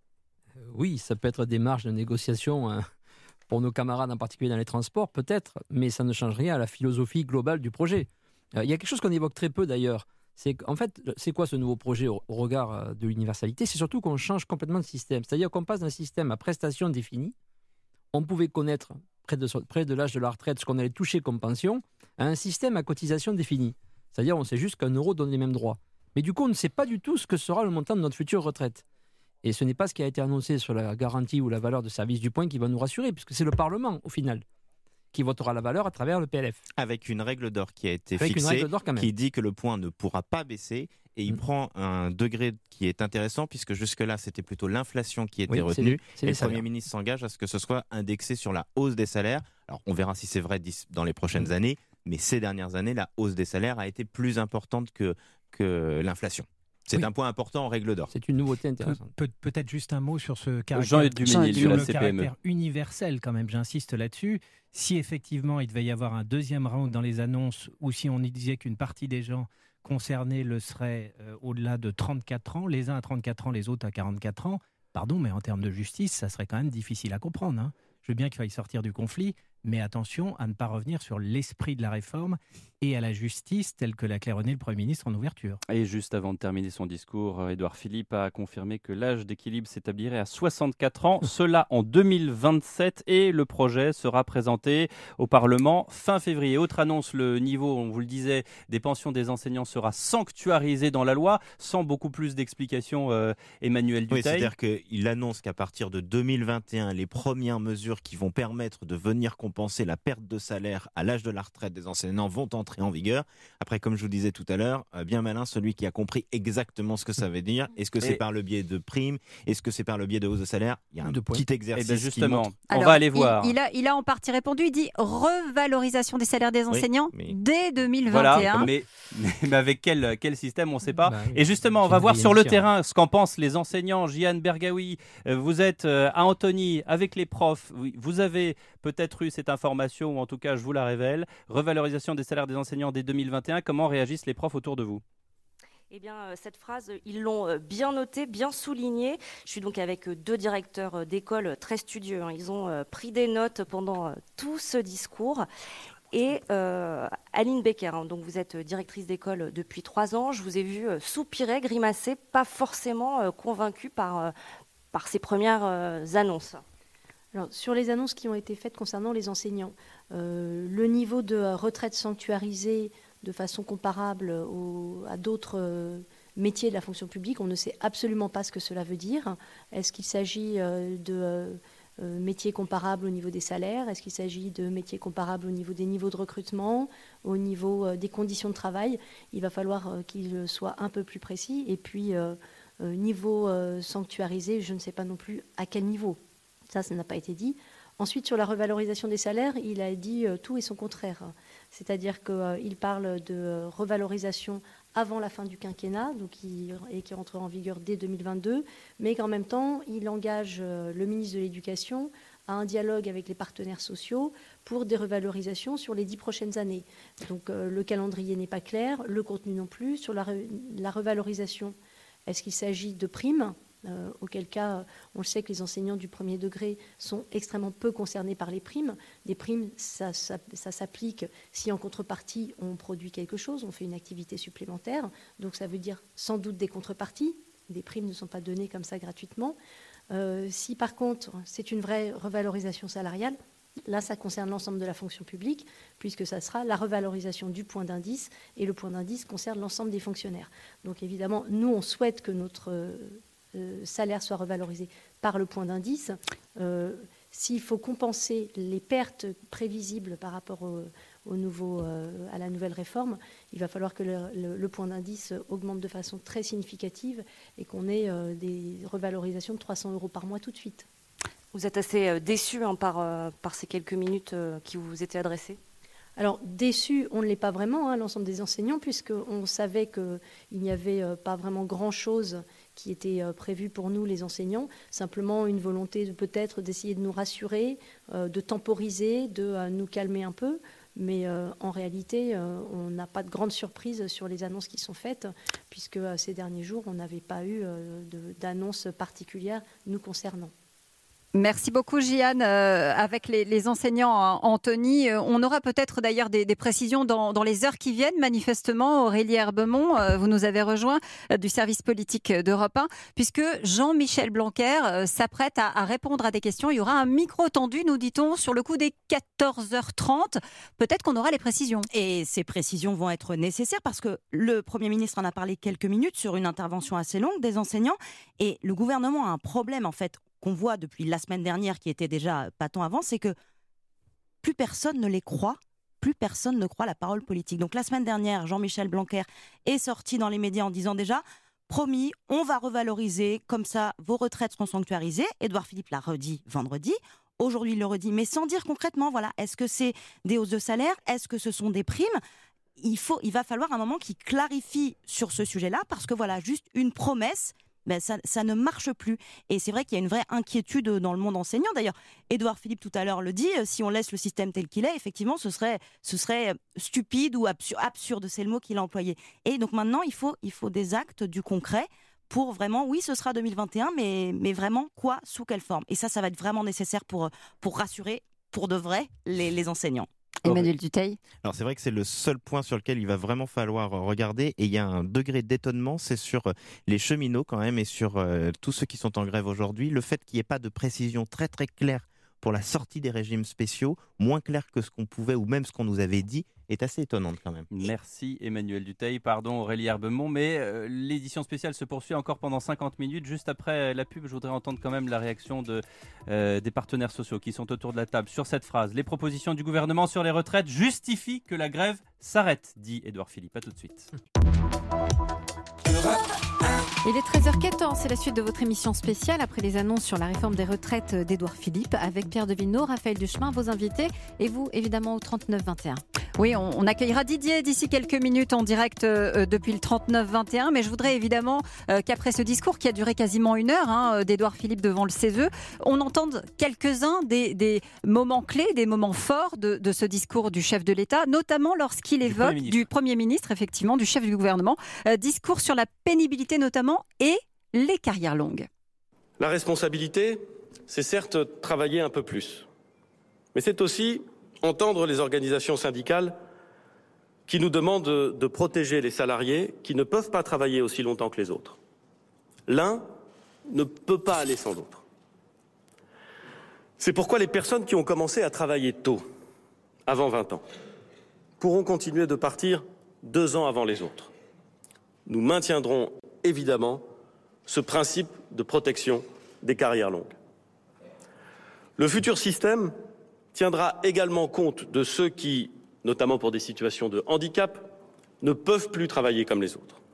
Oui, ça peut être des marges de négociation pour nos camarades, en particulier dans les transports, peut-être, mais ça ne change rien à la philosophie globale du projet. Il y a quelque chose qu'on évoque très peu d'ailleurs. C'est qu'en fait, c'est quoi ce nouveau projet au regard de l'universalité ? C'est surtout qu'on change complètement de système. C'est-à-dire qu'on passe d'un système à prestations définies. On pouvait connaître près de l'âge de la retraite ce qu'on allait toucher comme pension, à un système à cotisation définie. C'est-à-dire on sait juste qu'1 euro donne les mêmes droits. Mais du coup, on ne sait pas du tout ce que sera le montant de notre future retraite. Et ce n'est pas ce qui a été annoncé sur la garantie ou la valeur de service du point qui va nous rassurer, puisque c'est le Parlement, au final, qui votera la valeur à travers le PLF. Avec une règle d'or qui a été fixée, qui dit que le point ne pourra pas baisser. Et il prend un degré qui est intéressant, puisque jusque-là, c'était plutôt l'inflation qui était retenue. Et le Premier ministre s'engage à ce que ce soit indexé sur la hausse des salaires. Alors, on verra si c'est vrai dans les prochaines années, mais ces dernières années, la hausse des salaires a été plus importante que l'inflation. C'est un point important en règle d'or. C'est une nouveauté intéressante. Peut-être juste un mot sur ce caractère, caractère universel quand même, j'insiste là-dessus. Si effectivement il devait y avoir un deuxième round dans les annonces, ou si on y disait qu'une partie des gens concernés le seraient au-delà de 34 ans, les uns à 34 ans, les autres à 44 ans, pardon, mais en termes de justice, ça serait quand même difficile à comprendre, hein. Je veux bien qu'il faille sortir du conflit, mais attention à ne pas revenir sur l'esprit de la réforme et à la justice telle que l'a claironné le Premier ministre en ouverture. Et juste avant de terminer son discours, Édouard Philippe a confirmé que l'âge d'équilibre s'établirait à 64 ans, cela en 2027, et le projet sera présenté au Parlement fin février. Autre annonce, le niveau, on vous le disait, des pensions des enseignants sera sanctuarisé dans la loi, sans beaucoup plus d'explications, Emmanuel Dutheil. Oui, c'est-à-dire qu'il annonce qu'à partir de 2021, les premières mesures qui vont permettre de venir compenser la perte de salaire à l'âge de la retraite des enseignants vont entrer en vigueur. Après, comme je vous disais tout à l'heure, bien malin celui qui a compris exactement ce que ça veut dire. Est-ce que c'est par le biais de primes? Est-ce que c'est par le biais de hausse de salaire? Il y a un petit exercice. Et justement, qui montre... on va aller voir. Il a en partie répondu. Il dit revalorisation des salaires des enseignants dès 2021. Voilà, mais avec quel système, on ne sait pas. Et justement, on va voir sur le terrain ce qu'en pensent les enseignants. Jian Bergaoui, vous êtes à Antony avec les profs. Vous avez peut-être eu cette information, ou en tout cas, je vous la révèle. Revalorisation des salaires des enseignants dès 2021. Comment réagissent les profs autour de vous? Eh bien, cette phrase, ils l'ont bien notée, bien soulignée. Je suis donc avec 2 directeurs d'école très studieux, hein. Ils ont pris des notes pendant tout ce discours. Et Aline Becker, hein, donc vous êtes directrice d'école depuis 3 ans. Je vous ai vu soupirer, grimacer, pas forcément convaincue par ces premières annonces. Alors, sur les annonces qui ont été faites concernant les enseignants, le niveau de retraite sanctuarisée de façon comparable à d'autres métiers de la fonction publique, on ne sait absolument pas ce que cela veut dire. Est-ce qu'il s'agit de métiers comparables au niveau des salaires? Est-ce qu'il s'agit de métiers comparables au niveau des niveaux de recrutement, au niveau des conditions de travail? Il va falloir qu'il soit un peu plus précis. Et puis, niveau sanctuarisé, je ne sais pas non plus à quel niveau. Ça n'a pas été dit. Ensuite, sur la revalorisation des salaires, il a dit tout et son contraire. C'est-à-dire qu'il parle de revalorisation avant la fin du quinquennat, qui rentrera en vigueur dès 2022, mais qu'en même temps, il engage le ministre de l'Éducation à un dialogue avec les partenaires sociaux pour des revalorisations sur les 10 prochaines années. Donc le calendrier n'est pas clair, le contenu non plus. Sur la revalorisation, est-ce qu'il s'agit de primes ? Auquel cas, on le sait que les enseignants du premier degré sont extrêmement peu concernés par les primes. Les primes, ça s'applique si en contrepartie on produit quelque chose, on fait une activité supplémentaire. Donc ça veut dire sans doute des contreparties. Des primes ne sont pas données comme ça gratuitement. Si par contre c'est une vraie revalorisation salariale, là ça concerne l'ensemble de la fonction publique, puisque ça sera la revalorisation du point d'indice, et le point d'indice concerne l'ensemble des fonctionnaires. Donc évidemment, nous on souhaite que notre salaire soit revalorisé par le point d'indice. S'il faut compenser les pertes prévisibles par rapport à la nouvelle réforme, il va falloir que le point d'indice augmente de façon très significative et qu'on ait des revalorisations de 300 € par mois tout de suite. Vous êtes assez déçu par ces quelques minutes qui vous étaient adressées? Alors, déçu, on ne l'est pas vraiment, l'ensemble des enseignants, puisqu'on savait qu'il n'y avait pas vraiment grand-chose qui était prévu pour nous, les enseignants. Simplement une volonté peut-être d'essayer de nous rassurer, de temporiser, de nous calmer un peu. Mais en réalité, on n'a pas de grande surprise sur les annonces qui sont faites, puisque ces derniers jours, on n'avait pas eu d'annonce particulière nous concernant. Merci beaucoup, Jian. Avec les enseignants, Antony, on aura peut-être d'ailleurs des précisions dans les heures qui viennent. Manifestement, Aurélie Herbemont, vous nous avez rejoint du service politique d'Europe 1, puisque Jean-Michel Blanquer s'apprête à répondre à des questions. Il y aura un micro tendu, nous dit-on, sur le coup des 14h30. Peut-être qu'on aura les précisions. Et ces précisions vont être nécessaires parce que le Premier ministre en a parlé quelques minutes sur une intervention assez longue des enseignants. Et le gouvernement a un problème, en fait, qu'on voit depuis la semaine dernière, qui était déjà patent avant, c'est que plus personne ne les croit, plus personne ne croit la parole politique. Donc la semaine dernière, Jean-Michel Blanquer est sorti dans les médias en disant déjà, promis, on va revaloriser, comme ça vos retraites seront sanctuarisées. Édouard Philippe l'a redit vendredi. Aujourd'hui, il le redit, mais sans dire concrètement, voilà, est-ce que c'est des hausses de salaire? Est-ce que ce sont des primes? Il va falloir un moment qui clarifie sur ce sujet-là, parce que voilà, juste une promesse, ben ça ne marche plus. Et c'est vrai qu'il y a une vraie inquiétude dans le monde enseignant. D'ailleurs, Édouard Philippe tout à l'heure le dit, si on laisse le système tel qu'il est, effectivement, ce serait stupide ou absurde, c'est le mot qu'il a employé. Et donc maintenant, il faut des actes, du concret, pour vraiment, oui, ce sera 2021, mais vraiment quoi, sous quelle forme. Et ça va être vraiment nécessaire pour rassurer, pour de vrai, les enseignants. Emmanuel Dutheil. Alors c'est vrai que c'est le seul point sur lequel il va vraiment falloir regarder, et il y a un degré d'étonnement, c'est sur les cheminots quand même, et sur tous ceux qui sont en grève aujourd'hui, le fait qu'il n'y ait pas de précision très très claire pour la sortie des régimes spéciaux, moins claire que ce qu'on pouvait ou même ce qu'on nous avait dit, est assez étonnante quand même. Merci Emmanuel Dutheil, pardon Aurélie Herbemont, mais l'édition spéciale se poursuit encore pendant 50 minutes. Juste après la pub, je voudrais entendre quand même la réaction des partenaires sociaux qui sont autour de la table sur cette phrase. Les propositions du gouvernement sur les retraites justifient que la grève s'arrête, dit Édouard Philippe. À tout de suite. Il est 13h14, c'est la suite de votre émission spéciale après les annonces sur la réforme des retraites d'Édouard Philippe avec Pierre Devillenaux, Raphaël Duchemin, vos invités et vous évidemment au 39-21. Oui, on accueillera Didier d'ici quelques minutes en direct depuis le 39-21, mais je voudrais évidemment qu'après ce discours qui a duré quasiment 1 heure d'Édouard Philippe devant le CESE, on entende quelques-uns des moments clés, des moments forts de ce discours du chef de l'État, notamment lorsqu'il évoque du Premier ministre, effectivement, du chef du gouvernement, discours sur la pénibilité notamment et les carrières longues. La responsabilité, c'est certes travailler un peu plus, mais c'est aussi entendre les organisations syndicales qui nous demandent de protéger les salariés qui ne peuvent pas travailler aussi longtemps que les autres. L'un ne peut pas aller sans l'autre. C'est pourquoi les personnes qui ont commencé à travailler tôt, avant 20 ans, pourront continuer de partir 2 ans avant les autres. Nous maintiendrons évidemment ce principe de protection des carrières longues. Le futur système tiendra également compte de ceux qui, notamment pour des situations de handicap, ne peuvent plus travailler comme les autres.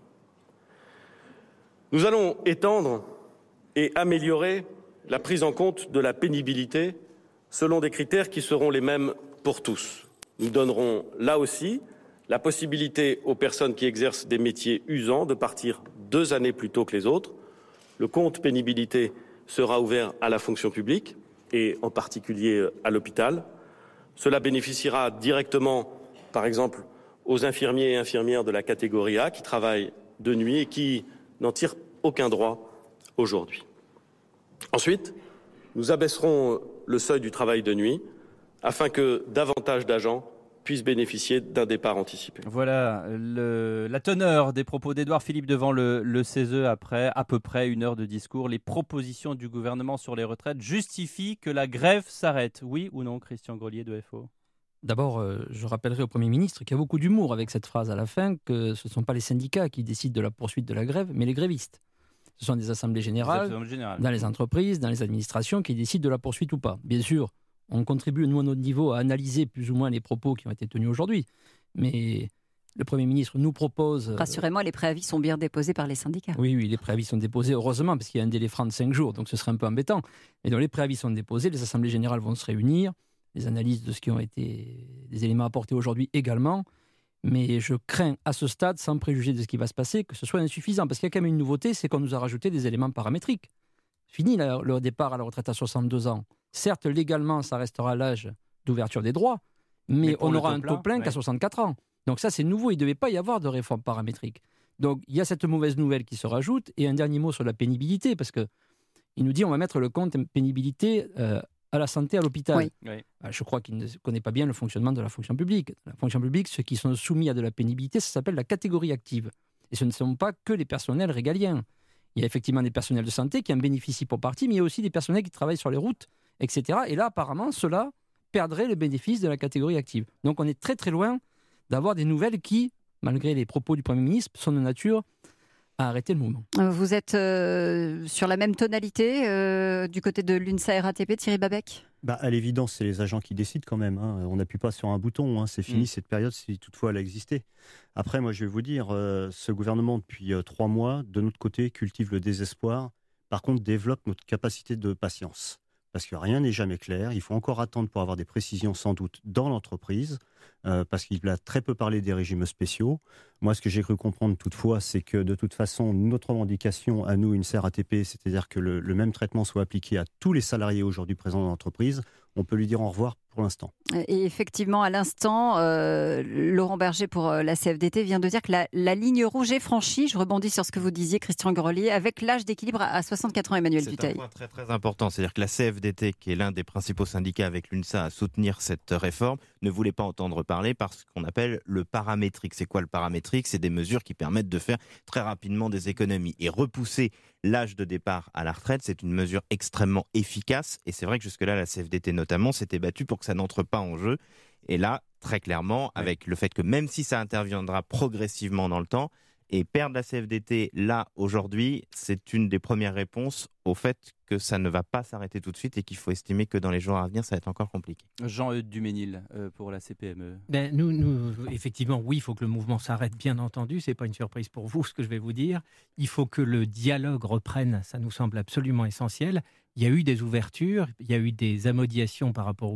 Nous allons étendre et améliorer la prise en compte de la pénibilité selon des critères qui seront les mêmes pour tous. Nous donnerons là aussi la possibilité aux personnes qui exercent des métiers usants de partir 2 années plus tôt que les autres. Le compte pénibilité sera ouvert à la fonction publique et en particulier à l'hôpital. Cela bénéficiera directement, par exemple, aux infirmiers et infirmières de la catégorie A qui travaillent de nuit et qui n'en tirent aucun droit aujourd'hui. Ensuite, nous abaisserons le seuil du travail de nuit afin que davantage d'agents puissent bénéficier d'un départ anticipé. Voilà la teneur des propos d'Édouard Philippe devant le CESE après à peu près 1 heure de discours. Les propositions du gouvernement sur les retraites justifient que la grève s'arrête. Oui ou non, Christian Grelier de FO? D'abord, je rappellerai au Premier ministre qu'il y a beaucoup d'humour avec cette phrase à la fin, que ce ne sont pas les syndicats qui décident de la poursuite de la grève, mais les grévistes. Ce sont des assemblées générales, dans les entreprises, dans les administrations, qui décident de la poursuite ou pas. Bien sûr, on contribue, nous, à notre niveau, à analyser plus ou moins les propos qui ont été tenus aujourd'hui. Mais le Premier ministre nous propose... Rassurez-moi, les préavis sont bien déposés par les syndicats. Oui, les préavis sont déposés, heureusement, parce qu'il y a un délai franc de 5 jours, donc ce serait un peu embêtant. Mais donc les préavis sont déposés, les assemblées générales vont se réunir, les analyses de ce qui ont été des éléments apportés aujourd'hui également. Mais je crains à ce stade, sans préjuger de ce qui va se passer, que ce soit insuffisant. Parce qu'il y a quand même une nouveauté, c'est qu'on nous a rajouté des éléments paramétriques. Fini le départ à la retraite à 62 ans. Certes, légalement, ça restera l'âge d'ouverture des droits, mais on aura un taux plein qu'à 64 ans. Donc ça, c'est nouveau. Il ne devait pas y avoir de réforme paramétrique. Donc il y a cette mauvaise nouvelle qui se rajoute. Et un dernier mot sur la pénibilité, parce qu'il nous dit on va mettre le compte pénibilité à la santé à l'hôpital. Oui. Je crois qu'il ne connaît pas bien le fonctionnement de la fonction publique. La fonction publique, ceux qui sont soumis à de la pénibilité, ça s'appelle la catégorie active. Et ce ne sont pas que les personnels régaliens. Il y a effectivement des personnels de santé qui en bénéficient pour partie, mais il y a aussi des personnels qui travaillent sur les routes, etc. Et là, apparemment, ceux-là perdraient le bénéfice de la catégorie active. Donc on est très très loin d'avoir des nouvelles qui, malgré les propos du Premier ministre, sont de nature à arrêter le mouvement. Vous êtes sur la même tonalité du côté de l'UNSA RATP, Thierry Babec? À l'évidence, c'est les agents qui décident quand même. On n'appuie pas sur un bouton. C'est fini cette période si toutefois elle a existé. Après, moi, je vais vous dire, ce gouvernement, depuis 3 mois, de notre côté, cultive le désespoir. Par contre, développe notre capacité de patience. Parce que rien n'est jamais clair. Il faut encore attendre pour avoir des précisions, sans doute, dans l'entreprise. Parce qu'il a très peu parlé des régimes spéciaux. Moi, ce que j'ai cru comprendre toutefois, c'est que de toute façon, notre revendication à nous, une RATP, c'est-à-dire que le même traitement soit appliqué à tous les salariés aujourd'hui présents dans l'entreprise, on peut lui dire au revoir pour l'instant. Et effectivement, à l'instant, Laurent Berger pour la CFDT vient de dire que la ligne rouge est franchie. Je rebondis sur ce que vous disiez, Christian Grelier, avec l'âge d'équilibre à 64 ans, Emmanuel Dutheil. C'est un point très très important, c'est-à-dire que la CFDT, qui est l'un des principaux syndicats avec l'UNSA à soutenir cette réforme, ne voulait pas entendre parler par ce qu'on appelle le paramétrique. C'est quoi le paramétrique ? C'est des mesures qui permettent de faire très rapidement des économies. Et repousser l'âge de départ à la retraite, c'est une mesure extrêmement efficace. Et c'est vrai que jusque-là, la CFDT notamment s'était battue pour que ça n'entre pas en jeu. Et là, très clairement, avec le fait que même si ça interviendra progressivement dans le temps, et perdre la CFDT là, aujourd'hui, c'est une des premières réponses au fait que ça ne va pas s'arrêter tout de suite et qu'il faut estimer que dans les jours à venir, ça va être encore compliqué. Jean-Eudes Duménil pour la CPME. Nous, effectivement, oui, il faut que le mouvement s'arrête, bien entendu. Ce n'est pas une surprise pour vous, ce que je vais vous dire. Il faut que le dialogue reprenne, ça nous semble absolument essentiel. Il y a eu des ouvertures, il y a eu des amodiations par rapport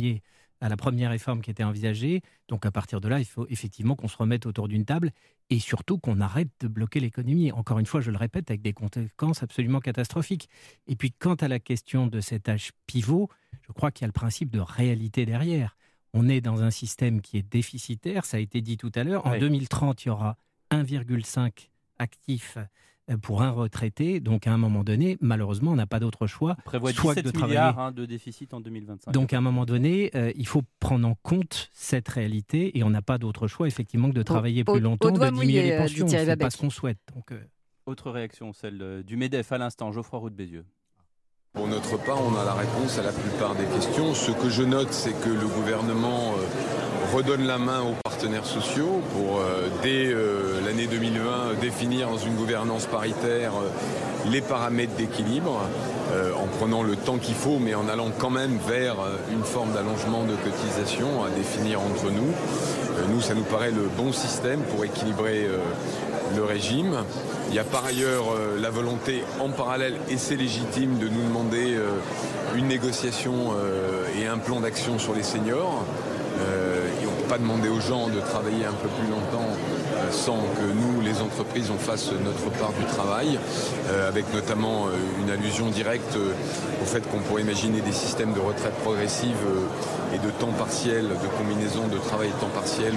à la première réforme qui était envisagée. Donc à partir de là, il faut effectivement qu'on se remette autour d'une table et surtout qu'on arrête de bloquer l'économie. Encore une fois, je le répète, avec des conséquences absolument catastrophiques. Et puis quant à la question de cet âge pivot, je crois qu'il y a le principe de réalité derrière. On est dans un système qui est déficitaire, ça a été dit tout à l'heure. En 2030, il y aura 1,5 actifs pour un retraité. Donc, à un moment donné, malheureusement, on n'a pas d'autre choix. On prévoit 17 milliards de déficit en 2025. Donc, à un moment donné, il faut prendre en compte cette réalité et on n'a pas d'autre choix, effectivement, que de travailler plus longtemps, de diminuer les pensions. C'est pas ce qu'on souhaite. Donc, Autre réaction, celle du MEDEF à l'instant, Geoffroy Roux de Bézieux. Pour notre part, on a la réponse à la plupart des questions. Ce que je note, c'est que le gouvernement redonne la main aux partenaires sociaux pour, dès l'année 2020, définir dans une gouvernance paritaire les paramètres d'équilibre, en prenant le temps qu'il faut, mais en allant quand même vers une forme d'allongement de cotisation à définir entre nous. Nous, ça nous paraît le bon système pour équilibrer le régime. Il y a par ailleurs la volonté en parallèle, et c'est légitime, de nous demander une négociation et un plan d'action sur les seniors. Et on ne peut pas demander aux gens de travailler un peu plus longtemps sans que nous, les entreprises, on fasse notre part du travail, avec notamment une allusion directe au fait qu'on pourrait imaginer des systèmes de retraite progressive et de temps partiel, de combinaison de travail et temps partiel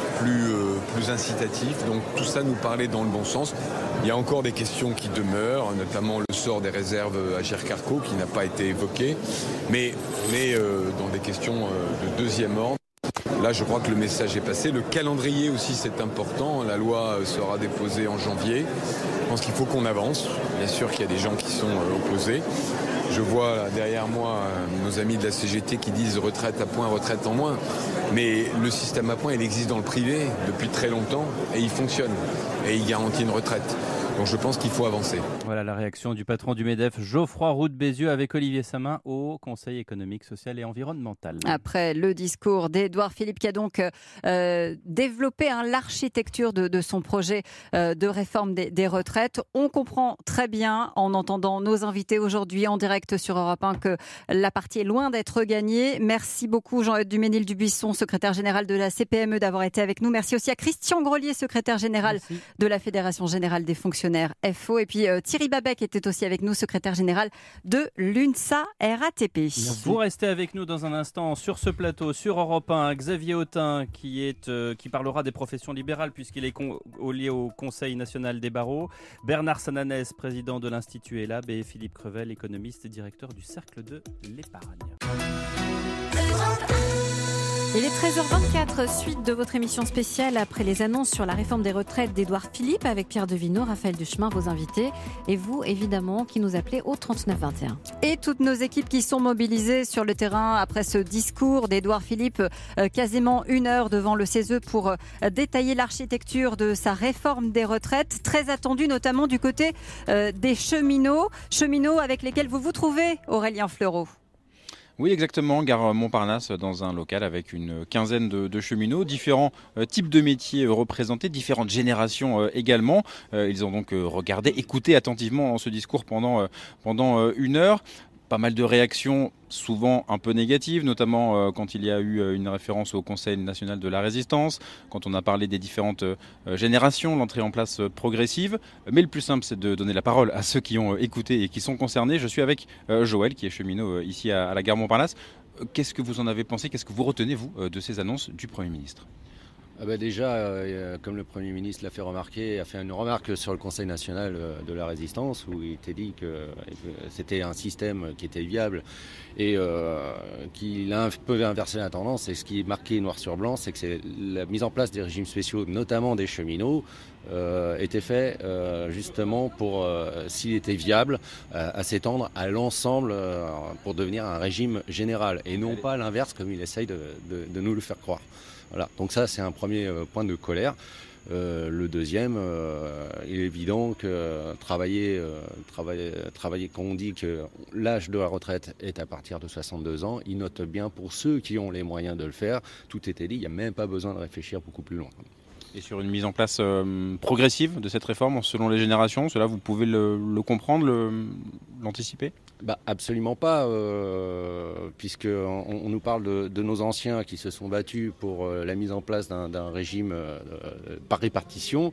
plus incitatifs. Donc tout ça nous parlait dans le bon sens. Il y a encore des questions qui demeurent, notamment le sort des réserves Agirc-Arrco qui n'a pas été évoqué, mais dans des questions de deuxième ordre. Là, je crois que le message est passé. Le calendrier aussi, c'est important. La loi sera déposée en janvier. Je pense qu'il faut qu'on avance. Bien sûr qu'il y a des gens qui sont opposés. Je vois là, derrière moi nos amis de la CGT qui disent retraite à point, retraite en moins. Mais le système à point, il existe dans le privé depuis très longtemps et il fonctionne. Et il garantit une retraite. Donc je pense qu'il faut avancer. Voilà la réaction du patron du MEDEF, Geoffroy Roux de Bézieux, avec Olivier Samin au Conseil économique, social et environnemental. Après le discours d'Édouard Philippe, qui a donc développé l'architecture de son projet de réforme des retraites, on comprend très bien, en entendant nos invités aujourd'hui en direct sur Europe 1, que la partie est loin d'être gagnée. Merci beaucoup Jean-Eudes Duménil-Dubuisson, secrétaire général de la CPME, d'avoir été avec nous. Merci aussi à Christian Grelier, secrétaire général de la Fédération générale des fonctionnaires FO. Et puis Thierry Babek était aussi avec nous, secrétaire général de l'UNSA RATP. Vous restez avec nous dans un instant sur ce plateau, sur Europe 1, Xavier Autain qui parlera des professions libérales puisqu'il est lié au Conseil national des barreaux, Bernard Sananès, président de l'Institut ELAB, et Philippe Crevel, économiste et directeur du Cercle de l'Épargne. Il est 13h24, suite de votre émission spéciale après les annonces sur la réforme des retraites d'Édouard Philippe, avec Pierre Devinot, Raphaël Duchemin, vos invités, et vous évidemment qui nous appelez au 3921. Et toutes nos équipes qui sont mobilisées sur le terrain après ce discours d'Édouard Philippe, quasiment 1 heure devant le CESE pour détailler l'architecture de sa réforme des retraites, très attendue notamment du côté des cheminots avec lesquels vous vous trouvez, Aurélien Fleureau. Oui, exactement, gare Montparnasse, dans un local avec une quinzaine de cheminots, différents types de métiers représentés, différentes générations également. Ils ont donc regardé, écouté attentivement ce discours pendant 1 heure. Pas mal de réactions, souvent un peu négatives, notamment quand il y a eu une référence au Conseil national de la résistance, quand on a parlé des différentes générations, l'entrée en place progressive. Mais le plus simple, c'est de donner la parole à ceux qui ont écouté et qui sont concernés. Je suis avec Joël, qui est cheminot ici à la gare Montparnasse. Qu'est-ce que vous en avez pensé? Qu'est-ce que vous retenez, vous, de ces annonces du Premier ministre? Déjà, comme le Premier ministre l'a fait remarquer, a fait une remarque sur le Conseil national de la résistance où il était dit que c'était un système qui était viable et qu'il a un peu inversé la tendance. Et ce qui est marqué noir sur blanc, c'est que la mise en place des régimes spéciaux, notamment des cheminots, était fait justement pour, s'il était viable, à s'étendre à l'ensemble pour devenir un régime général et non pas l'inverse comme il essaye de nous le faire croire. Voilà, donc ça c'est un premier point de colère. Le deuxième, il est évident que travailler, quand on dit que l'âge de la retraite est à partir de 62 ans, il note bien pour ceux qui ont les moyens de le faire. Tout était dit, il n'y a même pas besoin de réfléchir beaucoup plus loin. Et sur une mise en place progressive de cette réforme selon les générations, cela vous pouvez le comprendre, l'anticiper? Absolument pas, puisqu'on nous parle de nos anciens qui se sont battus pour la mise en place d'un régime par répartition.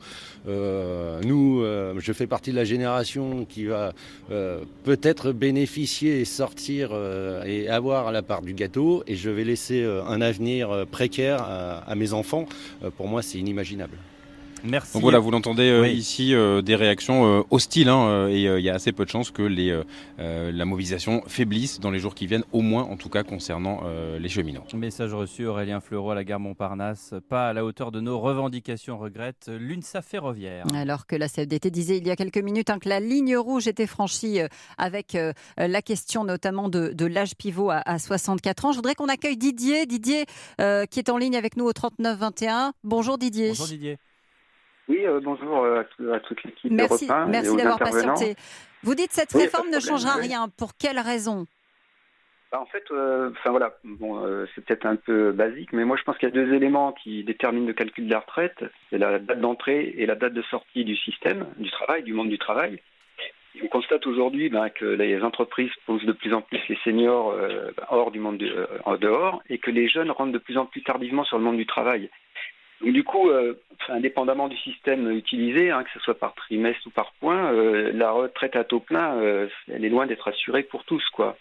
Je fais partie de la génération qui va peut-être bénéficier et sortir et avoir la part du gâteau, et je vais laisser un avenir précaire à mes enfants. Pour moi, c'est inimaginable. Merci. Donc voilà, vous l'entendez ici, des réactions hostiles, et il y a assez peu de chances que la mobilisation faiblisse dans les jours qui viennent, au moins en tout cas concernant les cheminots. Message reçu, Aurélien Fleureau à la gare Montparnasse, pas à la hauteur de nos revendications, regrette l'UNSA ferroviaire. Alors que la CFDT disait il y a quelques minutes que la ligne rouge était franchie avec la question notamment de l'âge pivot à 64 ans. Je voudrais qu'on accueille Didier qui est en ligne avec nous au 3921. Bonjour Didier. Bonjour Didier. Oui, bonjour à toute l'équipe de Merci d'avoir intervenants. patienté. Vous dites que cette réforme ne changera rien. Pour quelle raison? En fait, c'est peut-être un peu basique, mais moi je pense qu'il y a deux éléments qui déterminent le calcul de la retraite. C'est la date d'entrée et la date de sortie du système, du travail, du monde du travail. Et on constate aujourd'hui que les entreprises poussent de plus en plus les seniors hors du monde en dehors, et que les jeunes rentrent de plus en plus tardivement sur le monde du travail. Donc du coup, indépendamment du système utilisé, que ce soit par trimestre ou par point, la retraite à taux plein, elle est loin d'être assurée pour tous, quoi.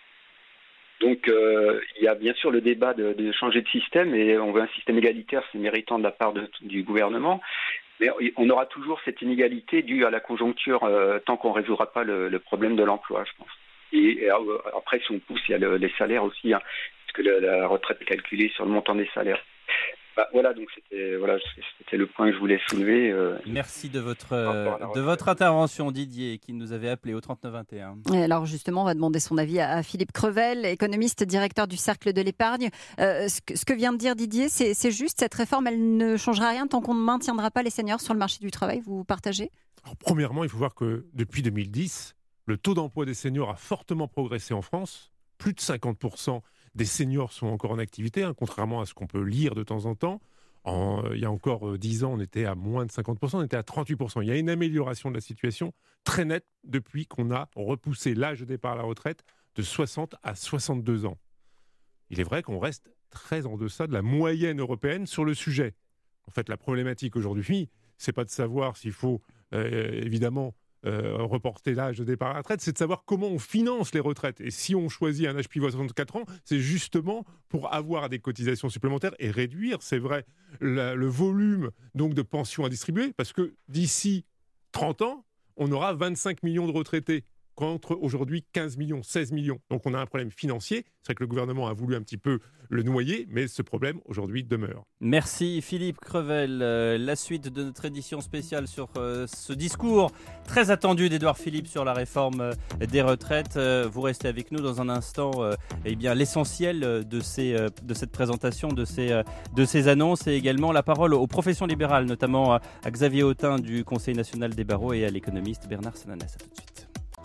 Donc il y a bien sûr le débat de changer de système, et on veut un système égalitaire, c'est méritant de la part du gouvernement, mais on aura toujours cette inégalité due à la conjoncture tant qu'on ne résoudra pas le problème de l'emploi, je pense. Et après, si on pousse, il y a les salaires aussi, puisque la retraite est calculée sur le montant des salaires. Donc c'était le point que je voulais soulever. Merci de votre intervention, Didier, qui nous avait appelé au 3921. Et alors justement, on va demander son avis à Philippe Crevel, économiste, directeur du Cercle de l'épargne. Ce que vient de dire Didier, c'est juste, cette réforme, elle ne changera rien tant qu'on ne maintiendra pas les seniors sur le marché du travail. Vous partagez? Alors, premièrement, il faut voir que depuis 2010, le taux d'emploi des seniors a fortement progressé en France. Plus de 50% des seniors sont encore en activité, contrairement à ce qu'on peut lire de temps en temps. Il y a encore 10 ans, on était à moins de 50%, on était à 38%. Il y a une amélioration de la situation très nette depuis qu'on a repoussé l'âge de départ à la retraite de 60 à 62 ans. Il est vrai qu'on reste très en deçà de la moyenne européenne sur le sujet. En fait, la problématique aujourd'hui, c'est pas de savoir s'il faut évidemment reporter l'âge de départ à la retraite, c'est de savoir comment on finance les retraites. Et si on choisit un âge pivot à 64 ans, c'est justement pour avoir des cotisations supplémentaires et réduire, c'est vrai, le volume donc de pensions à distribuer, parce que d'ici 30 ans, on aura 25 millions de retraités contre aujourd'hui 15 millions, 16 millions. Donc on a un problème financier. C'est vrai que le gouvernement a voulu un petit peu le noyer, mais ce problème aujourd'hui demeure. Merci Philippe Crevel. La suite de notre édition spéciale sur ce discours très attendu d'Édouard Philippe sur la réforme des retraites. Vous restez avec nous dans un instant. L'essentiel de cette présentation, de ces annonces, et également la parole aux professions libérales, notamment à Xavier Autain du Conseil national des barreaux et à l'économiste Bernard Sananès. À tout de suite.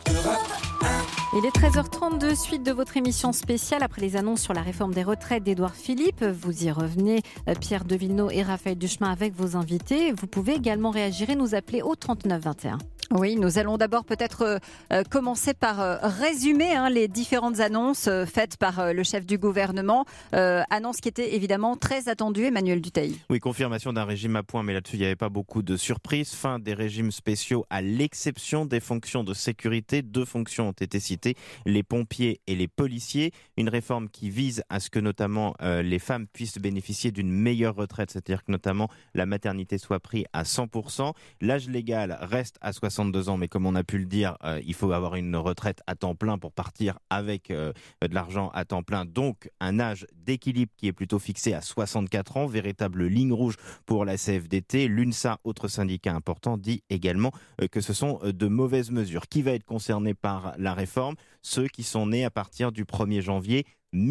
Il est 13h32, suite de votre émission spéciale après les annonces sur la réforme des retraites d'Édouard Philippe. Vous y revenez, Pierre de Villeneuve et Raphaël Duchemin avec vos invités. Vous pouvez également réagir et nous appeler au 3921. Oui, nous allons d'abord peut-être commencer par résumer les différentes annonces faites par le chef du gouvernement. Annonce qui était évidemment très attendue, Emmanuel Dutheil. Oui, confirmation d'un régime à points, mais là-dessus, il n'y avait pas beaucoup de surprises. Fin des régimes spéciaux à l'exception des fonctions de sécurité. 2 fonctions ont été citées. retraités, les pompiers et les policiers. Une réforme qui vise à ce que notamment les femmes puissent bénéficier d'une meilleure retraite, c'est-à-dire que notamment la maternité soit prise à 100%. L'âge légal reste à 62 ans, mais comme on a pu le dire, il faut avoir une retraite à temps plein pour partir avec de l'argent à temps plein. Donc un âge d'équilibre qui est plutôt fixé à 64 ans, véritable ligne rouge pour la CFDT. L'UNSA, autre syndicat important, dit également que ce sont de mauvaises mesures. Qui va être concerné par la réforme ? Ceux qui sont nés à partir du 1er janvier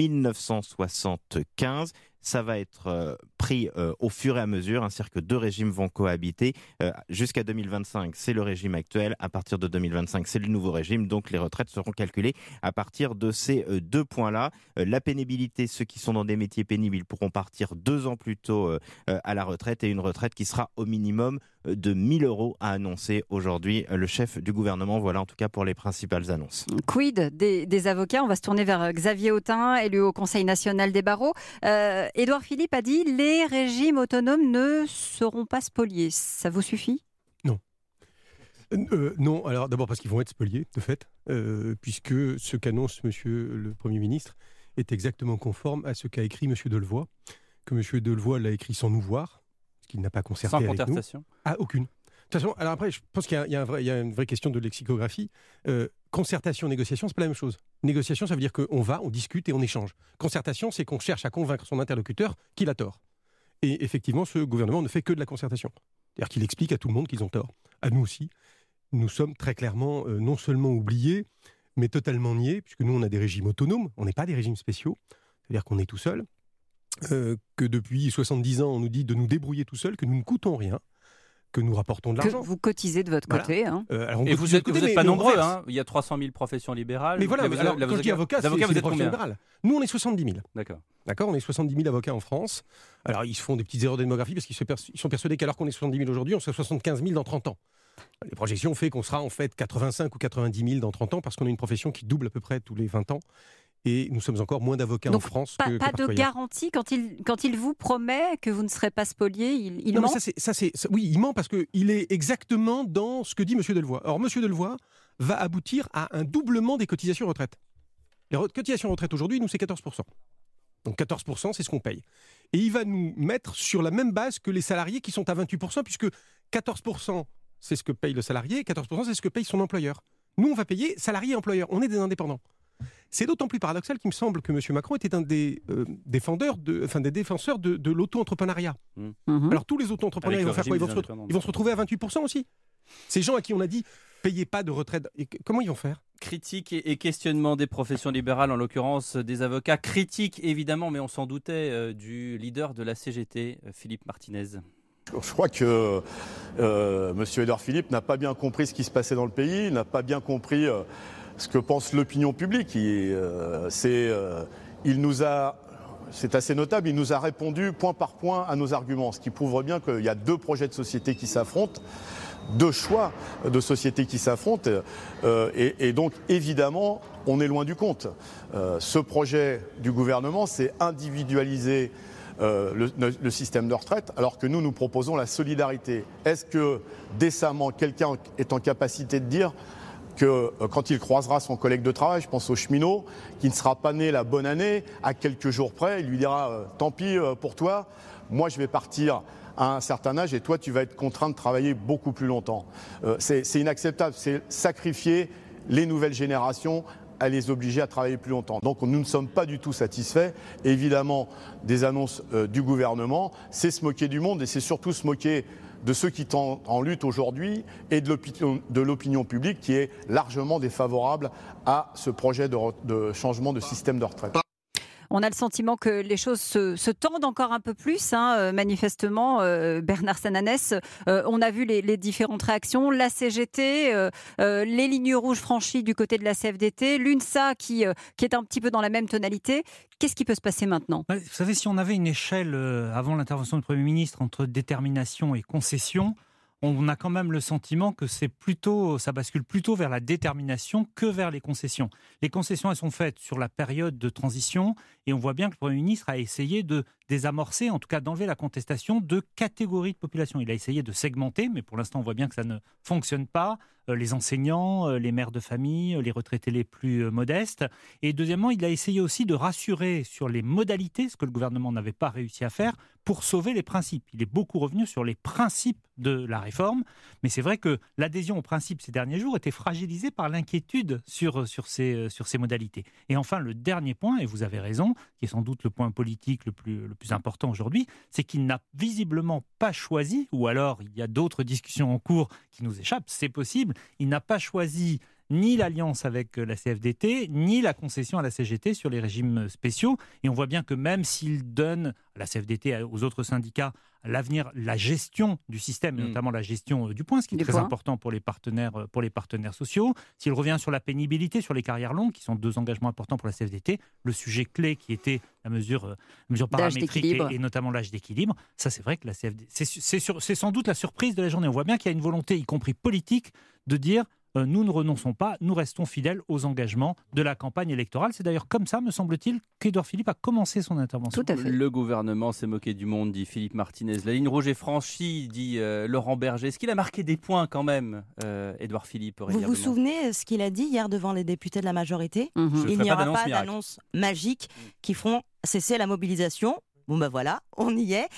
1975. Ça va être pris au fur et à mesure, c'est-à-dire que deux régimes vont cohabiter. Jusqu'à 2025, c'est le régime actuel. À partir de 2025, c'est le nouveau régime. Donc les retraites seront calculées à partir de ces deux points-là. La pénibilité, ceux qui sont dans des métiers pénibles, ils pourront partir 2 ans plus tôt à la retraite, et une retraite qui sera au minimum de 1 000 euros, a annoncé aujourd'hui le chef du gouvernement. Voilà en tout cas pour les principales annonces. Quid des avocats ? On va se tourner vers Xavier Autain, élu au Conseil national des barreaux. Édouard Philippe a dit « Les régimes autonomes ne seront pas spoliés ». Ça vous suffit ? Non. Non, alors d'abord parce qu'ils vont être spoliés, de fait, puisque ce qu'annonce Monsieur le Premier ministre est exactement conforme à ce qu'a écrit Monsieur Delevoye, que Monsieur Delevoye l'a écrit sans nous voir, ce qu'il n'a pas concerté avec nous. Sans contestation ? Ah, aucune. De toute façon, alors après, je pense qu'il y a une vraie question de lexicographie. Concertation, négociation, c'est pas la même chose. Négociation, ça veut dire qu'on va, on discute et on échange. Concertation, c'est qu'on cherche à convaincre son interlocuteur qu'il a tort. Et effectivement, ce gouvernement ne fait que de la concertation. C'est-à-dire qu'il explique à tout le monde qu'ils ont tort. À nous aussi. Nous sommes très clairement non seulement oubliés, mais totalement niés, puisque nous, on a des régimes autonomes, on n'est pas des régimes spéciaux. C'est-à-dire qu'on est tout seul. Que depuis 70 ans, on nous dit de nous débrouiller tout seul, que nous ne coûtons rien, que nous rapportons de l'argent. Que vous cotisez de votre côté. Voilà. Hein. Et vous n'êtes pas nombreux, hein. Il y a 300 000 professions libérales. Mais voilà, alors, quand je dis avocat, c'est des professions libérales. Nous, on est 70 000. D'accord, on est 70 000 avocats en France. Alors, ils se font des petites erreurs de démographie parce qu'ils sont persuadés qu'alors qu'on est 70 000 aujourd'hui, on sera 75 000 dans 30 ans. Les projections font qu'on sera en fait 85 ou 90 000 dans 30 ans parce qu'on a une profession qui double à peu près tous les 20 ans. Et nous sommes encore moins d'avocats en France que pas de garantie quand il vous promet que vous ne serez pas spolié, il ment. Oui, il ment parce qu'il est exactement dans ce que dit M. Delevoye. Or, M. Delevoye va aboutir à un doublement des cotisations retraite. Les cotisations retraite aujourd'hui, nous, c'est 14%. Donc 14%, c'est ce qu'on paye. Et il va nous mettre sur la même base que les salariés qui sont à 28%, puisque 14%, c'est ce que paye le salarié, et 14%, c'est ce que paye son employeur. Nous, on va payer salarié et employeur. On est des indépendants. C'est d'autant plus paradoxal qu'il me semble que M. Macron était un des défenseurs de l'auto-entrepreneuriat. Alors tous les auto-entrepreneurs, ils vont faire quoi ? Ils vont se retrouver à 28% aussi. Ces gens à qui on a dit « payez pas de retraite », comment ils vont faire ? Critique et questionnement des professions libérales, en l'occurrence des avocats. Critique évidemment, mais on s'en doutait, du leader de la CGT, Philippe Martinez. Je crois que M. Édouard Philippe n'a pas bien compris ce qui se passait dans le pays, n'a pas bien compris ce que pense l'opinion publique. C'est assez notable, il nous a répondu point par point à nos arguments, ce qui prouve bien qu'il y a deux projets de société qui s'affrontent, deux choix de société qui s'affrontent, et donc évidemment on est loin du compte. Ce projet du gouvernement, c'est individualiser le système de retraite, alors que nous proposons la solidarité. Est-ce que décemment quelqu'un est en capacité de dire que quand il croisera son collègue de travail, je pense au cheminot, qui ne sera pas né la bonne année, à quelques jours près, il lui dira tant pis pour toi, moi je vais partir à un certain âge et toi tu vas être contraint de travailler beaucoup plus longtemps. C'est inacceptable, c'est sacrifier les nouvelles générations, à les obliger à travailler plus longtemps. Donc nous ne sommes pas du tout satisfaits. Et évidemment, des annonces du gouvernement, c'est se moquer du monde et c'est surtout se moquer de ceux qui sont en lutte aujourd'hui et de l'opinion publique qui est largement défavorable à ce projet de changement de système de retraite. On a le sentiment que les choses se tendent encore un peu plus, manifestement. Bernard Sananès, on a vu les différentes réactions. La CGT, les lignes rouges franchies du côté de la CFDT, l'UNSA qui est un petit peu dans la même tonalité. Qu'est-ce qui peut se passer maintenant ? Vous savez, si on avait une échelle avant l'intervention du Premier ministre entre détermination et concession, on a quand même le sentiment que ça bascule plutôt vers la détermination que vers les concessions. Les concessions, elles sont faites sur la période de transition et on voit bien que le Premier ministre a essayé de désamorcer, en tout cas d'enlever la contestation de catégories de population. Il a essayé de segmenter, mais pour l'instant on voit bien que ça ne fonctionne pas. Les enseignants, les mères de famille, les retraités les plus modestes. Et deuxièmement, il a essayé aussi de rassurer sur les modalités, ce que le gouvernement n'avait pas réussi à faire, pour sauver les principes. Il est beaucoup revenu sur les principes de la réforme, mais c'est vrai que l'adhésion aux principes ces derniers jours était fragilisée par l'inquiétude sur ces modalités. Et enfin, le dernier point, et vous avez raison, qui est sans doute le point politique le plus important aujourd'hui, c'est qu'il n'a visiblement pas choisi, ou alors il y a d'autres discussions en cours qui nous échappent, c'est possible, il n'a pas choisi ni l'alliance avec la CFDT, ni la concession à la CGT sur les régimes spéciaux. Et on voit bien que même s'il donne à la CFDT, aux autres syndicats, à l'avenir, la gestion du système, et notamment la gestion du point, ce qui est très important pour les partenaires sociaux, s'il revient sur la pénibilité, sur les carrières longues, qui sont 2 engagements importants pour la CFDT, le sujet clé qui était la mesure paramétrique et notamment l'âge d'équilibre, ça c'est vrai que la CFDT, c'est sans doute la surprise de la journée. On voit bien qu'il y a une volonté, y compris politique, de dire nous ne renonçons pas, nous restons fidèles aux engagements de la campagne électorale. C'est d'ailleurs comme ça, me semble-t-il, qu'Édouard Philippe a commencé son intervention. Tout à fait. Le gouvernement s'est moqué du monde, dit Philippe Martinez. La ligne rouge est franchie, dit Laurent Berger. Est-ce qu'il a marqué des points quand même, Édouard Philippe? Vous vous souvenez ce qu'il a dit hier devant les députés de la majorité? Il n'y aura pas d'annonce magique qui feront cesser la mobilisation. Bon ben voilà, on y est.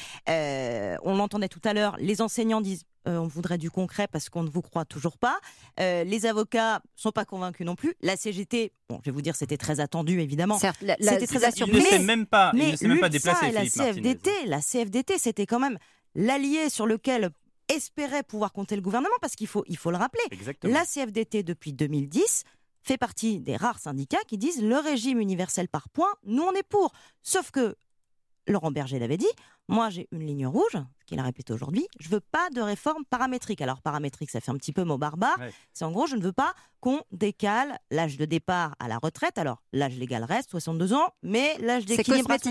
On l'entendait tout à l'heure, les enseignants disent on voudrait du concret parce qu'on ne vous croit toujours pas. Les avocats ne sont pas convaincus non plus. La CGT, bon, je vais vous dire, c'était très attendu évidemment. Certes, c'était très attendu. Il ne s'est même pas déplacé, Philippe Martinez. La CFDT, c'était quand même l'allié sur lequel espérait pouvoir compter le gouvernement, parce qu'il faut le rappeler. Exactement. La CFDT, depuis 2010, fait partie des rares syndicats qui disent le régime universel par points, nous on est pour. Sauf que Laurent Berger l'avait dit, moi j'ai une ligne rouge, ce qu'il a répété aujourd'hui, je veux pas de réforme paramétrique. Alors paramétrique, ça fait un petit peu mot barbare, c'est en gros je ne veux pas qu'on décale l'âge de départ à la retraite. Alors l'âge légal reste 62 ans, mais l'âge d'équilibre à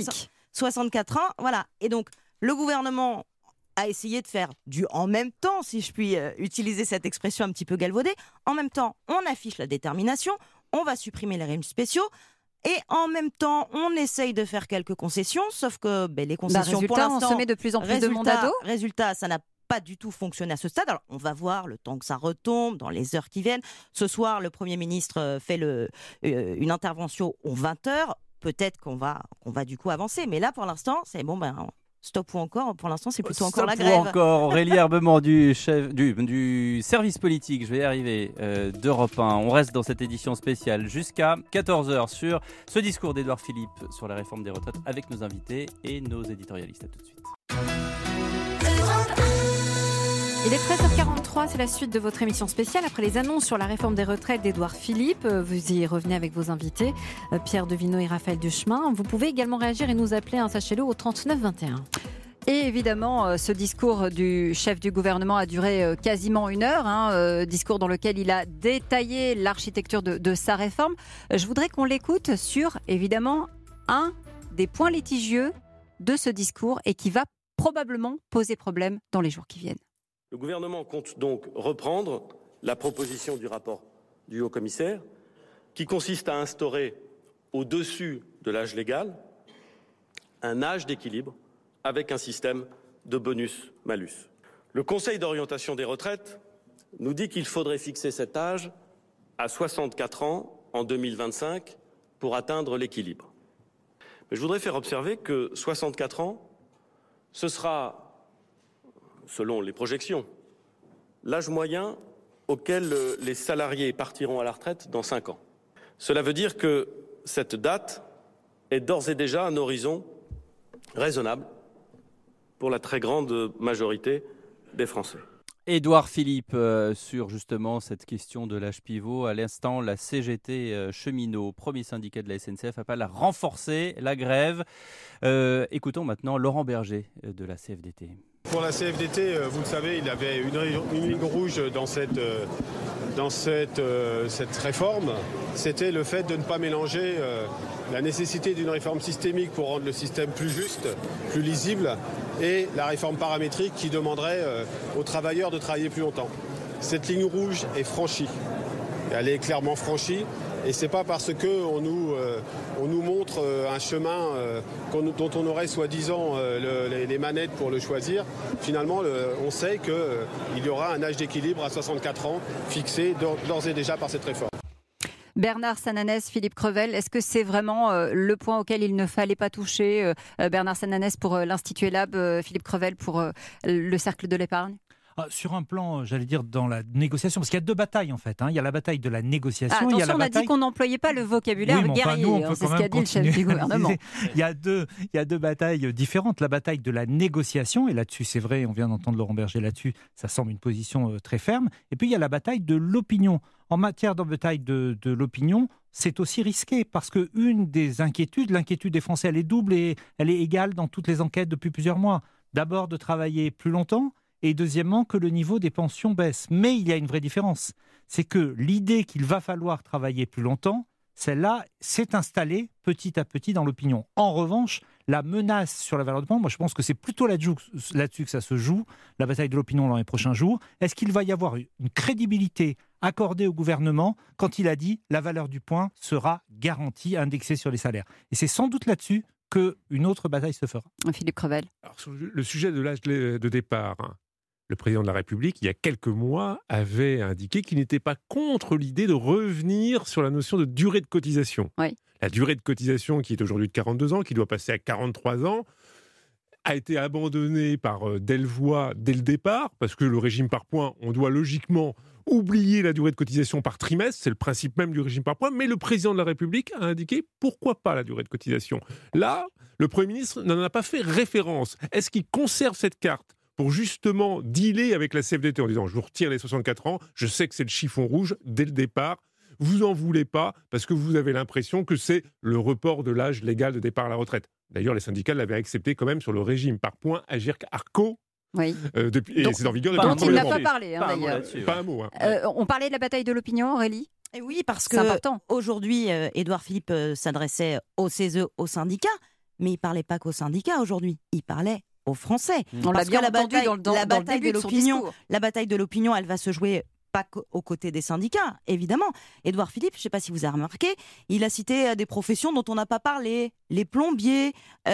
64 ans, voilà. Et donc le gouvernement a essayé de faire du en même temps, si je puis utiliser cette expression un petit peu galvaudée. En même temps, on affiche la détermination, on va supprimer les régimes spéciaux. Et en même temps, on essaye de faire quelques concessions, sauf que les concessions, pour l'instant, on se met de plus en plus de monde à dos. Résultat, ça n'a pas du tout fonctionné à ce stade. Alors, on va voir le temps que ça retombe dans les heures qui viennent. Ce soir, le Premier ministre fait une intervention aux 20h. Peut-être qu'on va du coup avancer. Mais là, pour l'instant, c'est bon, stop ou encore. Pour l'instant, c'est plutôt encore la grève. Stop ou encore. Aurélie Herbement du service politique, je vais y arriver, d'Europe 1. On reste dans cette édition spéciale jusqu'à 14h sur ce discours d'Édouard Philippe sur la réforme des retraites avec nos invités et nos éditorialistes. À tout de suite. Il est 13h43, c'est la suite de votre émission spéciale. Après les annonces sur la réforme des retraites d'Édouard Philippe, vous y revenez avec vos invités, Pierre Devinot et Raphaël Duchemin. Vous pouvez également réagir et nous appeler, sachez-le, au 39 21. Et évidemment, ce discours du chef du gouvernement a duré quasiment 1 heure, discours dans lequel il a détaillé l'architecture de sa réforme. Je voudrais qu'on l'écoute sur, évidemment, un des points litigieux de ce discours et qui va probablement poser problème dans les jours qui viennent. Le gouvernement compte donc reprendre la proposition du rapport du haut-commissaire qui consiste à instaurer au-dessus de l'âge légal un âge d'équilibre avec un système de bonus-malus. Le Conseil d'orientation des retraites nous dit qu'il faudrait fixer cet âge à 64 ans en 2025 pour atteindre l'équilibre. Mais je voudrais faire observer que 64 ans, ce sera, selon les projections, l'âge moyen auquel les salariés partiront à la retraite dans 5 ans. Cela veut dire que cette date est d'ores et déjà un horizon raisonnable pour la très grande majorité des Français. Édouard Philippe, sur justement cette question de l'âge pivot. À l'instant, la CGT cheminot, premier syndicat de la SNCF, appelle à renforcer la grève. Écoutons maintenant Laurent Berger de la CFDT. Pour la CFDT, vous le savez, il y avait une ligne rouge dans cette réforme. C'était le fait de ne pas mélanger la nécessité d'une réforme systémique pour rendre le système plus juste, plus lisible, et la réforme paramétrique qui demanderait aux travailleurs de travailler plus longtemps. Cette ligne rouge est franchie. Elle est clairement franchie. Et c'est pas parce qu'on nous montre un chemin dont on aurait soi-disant les manettes pour le choisir. Finalement, on sait qu'il y aura un âge d'équilibre à 64 ans fixé d'ores et déjà par cette réforme. Bernard Sananès, Philippe Crevel, est-ce que c'est vraiment le point auquel il ne fallait pas toucher? Bernard Sananès pour l'Institut ELAB, Philippe Crevel pour le Cercle de l'épargne? Sur un plan, j'allais dire, dans la négociation, parce qu'il y a deux batailles en fait. Il y a la bataille de la négociation. Attention, il y a la on a dit qu'on n'employait pas le vocabulaire guerrier. C'est ce qu'a dit le chef du gouvernement. Il y a deux batailles différentes. La bataille de la négociation, et là-dessus, c'est vrai, on vient d'entendre Laurent Berger là-dessus, ça semble une position très ferme. Et puis il y a la bataille de l'opinion. En matière de bataille de l'opinion, c'est aussi risqué parce qu'une des inquiétudes, l'inquiétude des Français, elle est double et elle est égale dans toutes les enquêtes depuis plusieurs mois. D'abord de travailler plus longtemps. Et deuxièmement, que le niveau des pensions baisse. Mais il y a une vraie différence. C'est que l'idée qu'il va falloir travailler plus longtemps, celle-là s'est installée petit à petit dans l'opinion. En revanche, la menace sur la valeur de points, moi je pense que c'est plutôt là-dessus que ça se joue, la bataille de l'opinion dans les prochains jours. Est-ce qu'il va y avoir une crédibilité accordée au gouvernement quand il a dit la valeur du point sera garantie, indexée sur les salaires? Et c'est sans doute là-dessus qu'une autre bataille se fera. Philippe Crevel. Alors, sur le sujet de l'âge de départ, le président de la République, il y a quelques mois, avait indiqué qu'il n'était pas contre l'idée de revenir sur la notion de durée de cotisation. Oui. La durée de cotisation, qui est aujourd'hui de 42 ans, qui doit passer à 43 ans, a été abandonnée par Delvoye dès le départ, parce que le régime par points, on doit logiquement oublier la durée de cotisation par trimestre, c'est le principe même du régime par points, mais le président de la République a indiqué pourquoi pas la durée de cotisation. Là, le Premier ministre n'en a pas fait référence. Est-ce qu'il conserve cette carte pour justement dealer avec la CFDT en disant « je vous retire les 64 ans, je sais que c'est le chiffon rouge dès le départ, vous en voulez pas parce que vous avez l'impression que c'est le report de l'âge légal de départ à la retraite ». D'ailleurs, les syndicats l'avaient accepté quand même sur le régime par points Agirc-Arrco. Oui. Et c'est en vigueur depuis le dont il n'a pas parlé, d'ailleurs. Pas un mot. On parlait de la bataille de l'opinion, Aurélie? Et oui, parce que aujourd'hui, Édouard Philippe s'adressait au CESE, aux syndicats, mais il ne parlait pas qu'aux syndicats aujourd'hui, il parlait aux Français. On l'a bien entendu dans le début de son discours. La bataille de l'opinion, elle va se jouer pas aux côtés des syndicats, évidemment. Édouard Philippe, je ne sais pas si vous avez remarqué, il a cité des professions dont on n'a pas parlé, les plombiers,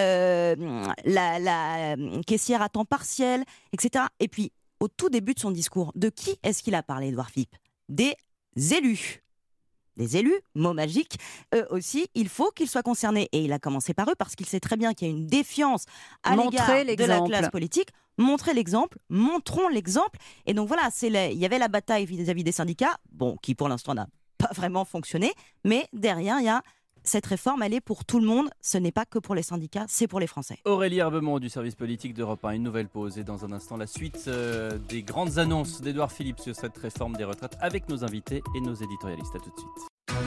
la caissière à temps partiel, etc. Et puis, au tout début de son discours, de qui est-ce qu'il a parlé, Édouard Philippe? Des élus. Des élus, mot magique, eux aussi, il faut qu'ils soient concernés. Et il a commencé par eux parce qu'il sait très bien qu'il y a une défiance à l'égard de la classe politique. Montrer l'exemple, montrons l'exemple. Et donc voilà, il y avait la bataille vis-à-vis des syndicats, qui pour l'instant n'a pas vraiment fonctionné, mais derrière, il y a cette réforme, elle est pour tout le monde, ce n'est pas que pour les syndicats, c'est pour les Français. Aurélie Herbemont du service politique d'Europe 1, une nouvelle pause et dans un instant la suite des grandes annonces d'Édouard Philippe sur cette réforme des retraites avec nos invités et nos éditorialistes. À tout de suite.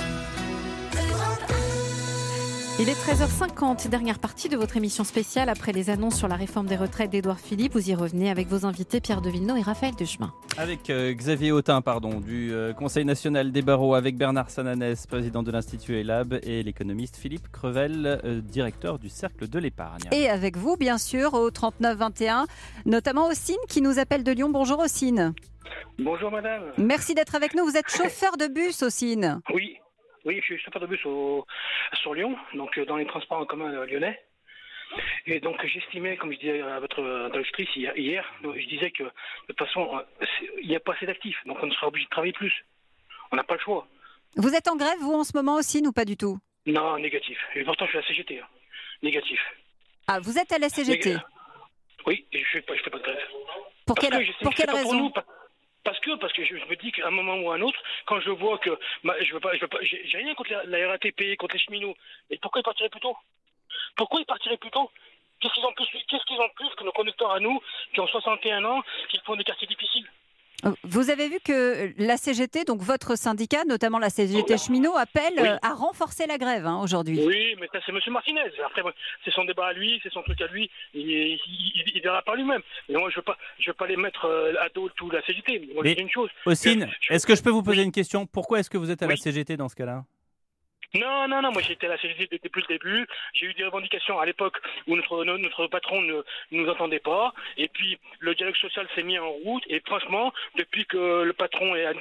Il est 13h50, dernière partie de votre émission spéciale après les annonces sur la réforme des retraites d'Édouard Philippe. Vous y revenez avec vos invités Pierre de Villeneuve et Raphaël Duchemin. Avec Xavier Autain, du Conseil national des barreaux, avec Bernard Sananès, président de l'Institut ELAB, et l'économiste Philippe Crevel, directeur du Cercle de l'épargne. Et avec vous, bien sûr, au 39-21, notamment Ossine qui nous appelle de Lyon. Bonjour Ossine. Bonjour madame. Merci d'être avec nous. Vous êtes chauffeur de bus, Ossine. Oui, je suis chauffeur de bus sur Lyon, donc dans les transports en commun lyonnais. Et donc j'estimais, comme je disais à votre interlocutrice hier, je disais que de toute façon, il n'y a pas assez d'actifs, donc on sera obligé de travailler plus. On n'a pas le choix. Vous êtes en grève, vous, en ce moment aussi, ou pas du tout? Non, négatif. Et pourtant, je suis à la CGT. Négatif. Ah, vous êtes à la CGT? Oui, je fais pas de grève. Pour quelle raison? Parce que je me dis qu'à un moment ou à un autre, quand je vois que j'ai rien contre la RATP, contre les cheminots, mais pourquoi ils partiraient plus tôt? Qu'est-ce qu'ils ont plus que nos conducteurs à nous, qui ont 61 ans, qui font des quartiers difficiles? Vous avez vu que la CGT, donc votre syndicat, notamment la CGT cheminot, appelle à renforcer la grève aujourd'hui. Oui, mais ça c'est M. Martinez. Après, c'est son débat à lui, c'est son truc à lui. Il verra par lui-même. Mais moi, je veux pas les mettre à dos tout la CGT. Moi, je dis une chose. Ossine, est-ce que je peux vous poser une question? Pourquoi est-ce que vous êtes à la CGT dans ce cas-là? Non, moi j'étais à la CGT depuis le début. J'ai eu des revendications à l'époque où notre patron ne nous entendait pas. Et puis le dialogue social s'est mis en route. Et franchement, depuis que le patron est à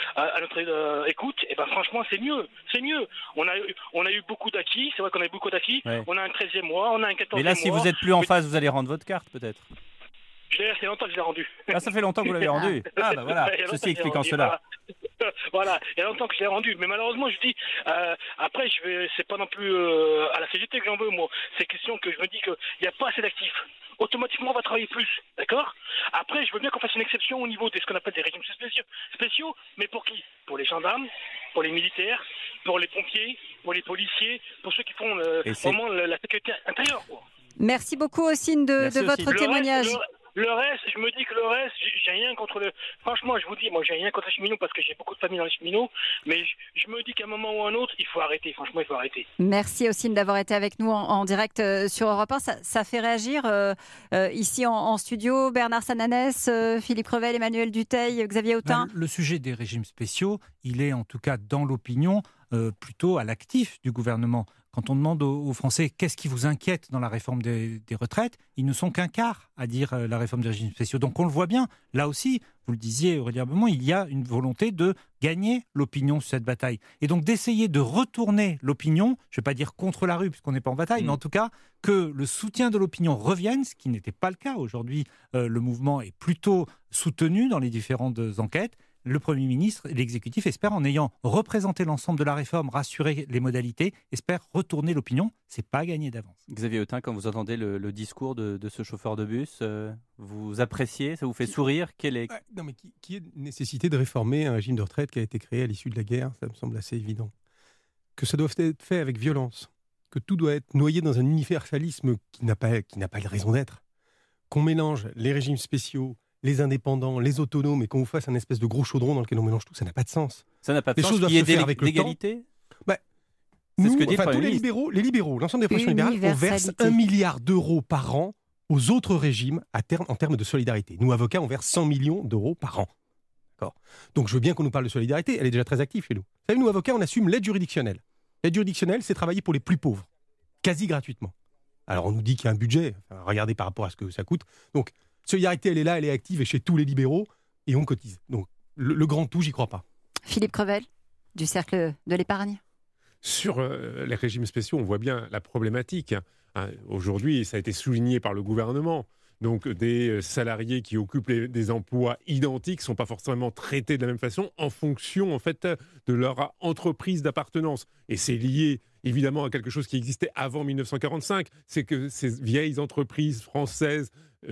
notre écoute, et ben franchement c'est mieux. On a eu beaucoup d'acquis. C'est vrai qu'on a eu beaucoup d'acquis. Ouais. On a un 13e mois, on a un 14e mois. Mais là, si vous êtes plus en phase, vous allez rendre votre carte peut-être. C'est longtemps que je l'ai rendu. Ah, ça fait longtemps que vous l'avez rendu. Ah, bah voilà, ceci expliquant cela. Voilà, il y a longtemps que je l'ai rendu. Mais malheureusement, je dis, après, c'est pas non plus à la CGT que j'en veux, moi. C'est question que je me dis qu'il n'y a pas assez d'actifs. Automatiquement, on va travailler plus, d'accord? Après, je veux bien qu'on fasse une exception au niveau de ce qu'on appelle des régimes spéciaux. Mais pour qui? Pour les gendarmes, pour les militaires, pour les pompiers, pour les policiers, pour ceux qui font vraiment la sécurité intérieure, quoi. Merci beaucoup, Ossine, de votre témoignage. Le reste, je me dis que le reste, j'ai rien contre le... Franchement, je vous dis, moi, j'ai rien contre les cheminots parce que j'ai beaucoup de familles dans les cheminots. Mais je me dis qu'à un moment ou à un autre, il faut arrêter. Franchement, il faut arrêter. Merci, Ossine, d'avoir été avec nous en direct sur Europe 1. Ça fait réagir ici en studio. Bernard Sananès, Philippe Revel, Emmanuel Dutheil, Xavier Autain. Le sujet des régimes spéciaux, il est en tout cas dans l'opinion plutôt à l'actif du gouvernement. Quand on demande aux Français qu'est-ce qui vous inquiète dans la réforme des retraites, ils ne sont qu'un quart à dire la réforme des régimes spéciaux. Donc on le voit bien, là aussi, vous le disiez Aurélien Beaumont, il y a une volonté de gagner l'opinion sur cette bataille. Et donc d'essayer de retourner l'opinion, je ne vais pas dire contre la rue puisqu'on n'est pas en bataille, mais en tout cas que le soutien de l'opinion revienne, ce qui n'était pas le cas. Aujourd'hui, le mouvement est plutôt soutenu dans les différentes enquêtes. Le Premier ministre et l'exécutif espèrent, en ayant représenté l'ensemble de la réforme, rassuré les modalités, espèrent retourner l'opinion. Ce n'est pas gagné d'avance. Xavier Autain, quand vous entendez le discours de ce chauffeur de bus, vous appréciez, ça vous fait sourire? Non, mais qui est nécessité de réformer un régime de retraite qui a été créé à l'issue de la guerre? Ça me semble assez évident. Que ça doit être fait avec violence, que tout doit être noyé dans un universalisme qui n'a pas de raison d'être. Qu'on mélange les régimes spéciaux, les indépendants, les autonomes, et qu'on vous fasse un espèce de gros chaudron dans lequel on mélange tout, ça n'a pas de sens. Ça n'a pas de les sens. choses doivent se faire avec le temps. C'est ce que dit tous les libéraux, l'ensemble des professions libérales, on verse 1 milliard d'euros par an aux autres régimes en termes de solidarité. Nous, avocats, on verse 100 millions d'euros par an. D'accord. Donc je veux bien qu'on nous parle de solidarité, elle est déjà très active chez nous. Vous savez, nous, avocats, on assume l'aide juridictionnelle. L'aide juridictionnelle, c'est travailler pour les plus pauvres, quasi gratuitement. Alors on nous dit qu'il y a un budget, regardez par rapport à ce que ça coûte. Donc solidarité, elle est là, elle est active, et chez tous les libéraux, et on cotise. Donc le grand tout, j'y crois pas. Philippe Crevel, du Cercle de l'épargne. Sur les régimes spéciaux, on voit bien la problématique. Aujourd'hui, ça a été souligné par le gouvernement. Donc, des salariés qui occupent des emplois identiques ne sont pas forcément traités de la même façon en fonction, en fait, de leur entreprise d'appartenance. Et c'est lié, évidemment, à quelque chose qui existait avant 1945. C'est que ces vieilles entreprises françaises,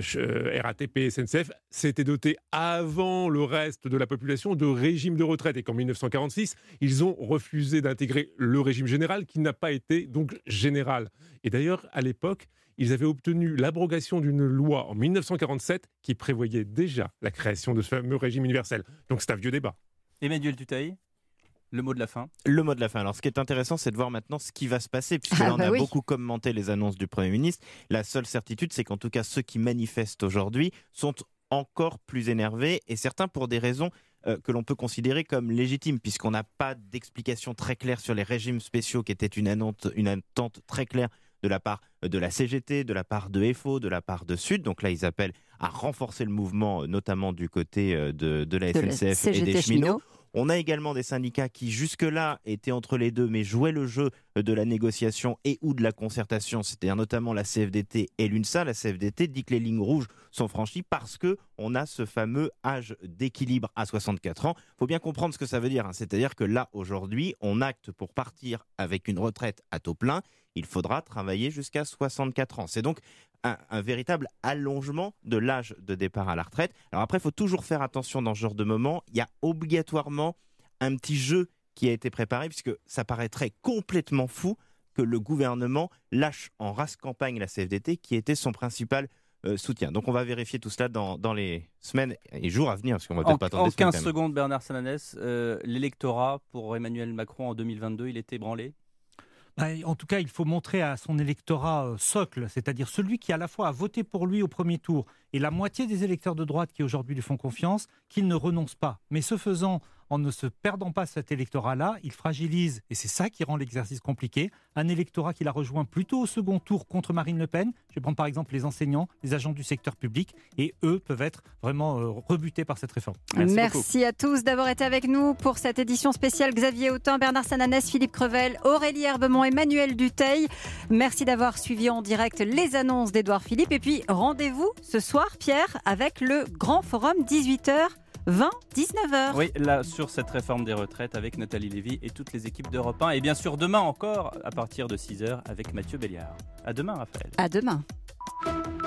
RATP, SNCF, s'étaient dotées avant le reste de la population de régimes de retraite. Et qu'en 1946, ils ont refusé d'intégrer le régime général qui n'a pas été donc général. Et d'ailleurs, à l'époque, ils avaient obtenu l'abrogation d'une loi en 1947 qui prévoyait déjà la création de ce fameux régime universel. Donc c'est un vieux débat. Emmanuel Dutheil, le mot de la fin. Le mot de la fin. Alors ce qui est intéressant, c'est de voir maintenant ce qui va se passer, puisque là on a beaucoup commenté les annonces du Premier ministre. La seule certitude, c'est qu'en tout cas ceux qui manifestent aujourd'hui sont encore plus énervés, et certains pour des raisons que l'on peut considérer comme légitimes, puisqu'on n'a pas d'explication très claire sur les régimes spéciaux, qui était une attente très claire de la part de la CGT, de la part de FO, de la part de Sud. Donc là, ils appellent à renforcer le mouvement, notamment du côté de la SNCF et des cheminots. On a également des syndicats qui jusque-là étaient entre les deux, mais jouaient le jeu de la négociation et ou de la concertation, c'est-à-dire notamment la CFDT et l'UNSA. La CFDT dit que les lignes rouges sont franchies parce qu'on a ce fameux âge d'équilibre à 64 ans. Il faut bien comprendre ce que ça veut dire. C'est-à-dire que là, aujourd'hui, on acte pour partir avec une retraite à taux plein. Il faudra travailler jusqu'à 64 ans. C'est donc un véritable allongement de l'âge de départ à la retraite. Alors après, il faut toujours faire attention dans ce genre de moment. Il y a obligatoirement un petit jeu qui a été préparé, puisque ça paraîtrait complètement fou que le gouvernement lâche en race campagne la CFDT, qui était son principal soutien. Donc on va vérifier tout cela dans les semaines et jours à venir, parce qu'on va peut-être pas attendre des semaines. En 15 secondes, Bernard Sananès, l'électorat pour Emmanuel Macron en 2022, il est ébranlé? En tout cas, il faut montrer à son électorat socle, c'est-à-dire celui qui à la fois a voté pour lui au premier tour et la moitié des électeurs de droite qui aujourd'hui lui font confiance, qu'il ne renonce pas. Mais ce faisant, en ne se perdant pas cet électorat-là, il fragilise, et c'est ça qui rend l'exercice compliqué, un électorat qu'il a rejoint plutôt au second tour contre Marine Le Pen. Je vais prendre par exemple les enseignants, les agents du secteur public, et eux peuvent être vraiment rebutés par cette réforme. Merci à tous d'avoir été avec nous pour cette édition spéciale. Xavier Autain, Bernard Sananès, Philippe Crevel, Aurélie Herbemont, Emmanuel Dutheil. Merci d'avoir suivi en direct les annonces d'Édouard Philippe. Et puis rendez-vous ce soir, Pierre, avec le grand forum 18h. 19h. Oui, là, sur cette réforme des retraites avec Nathalie Lévy et toutes les équipes d'Europe 1. Et bien sûr, demain encore, à partir de 6h, avec Mathieu Béliard. À demain, Raphaël. À demain.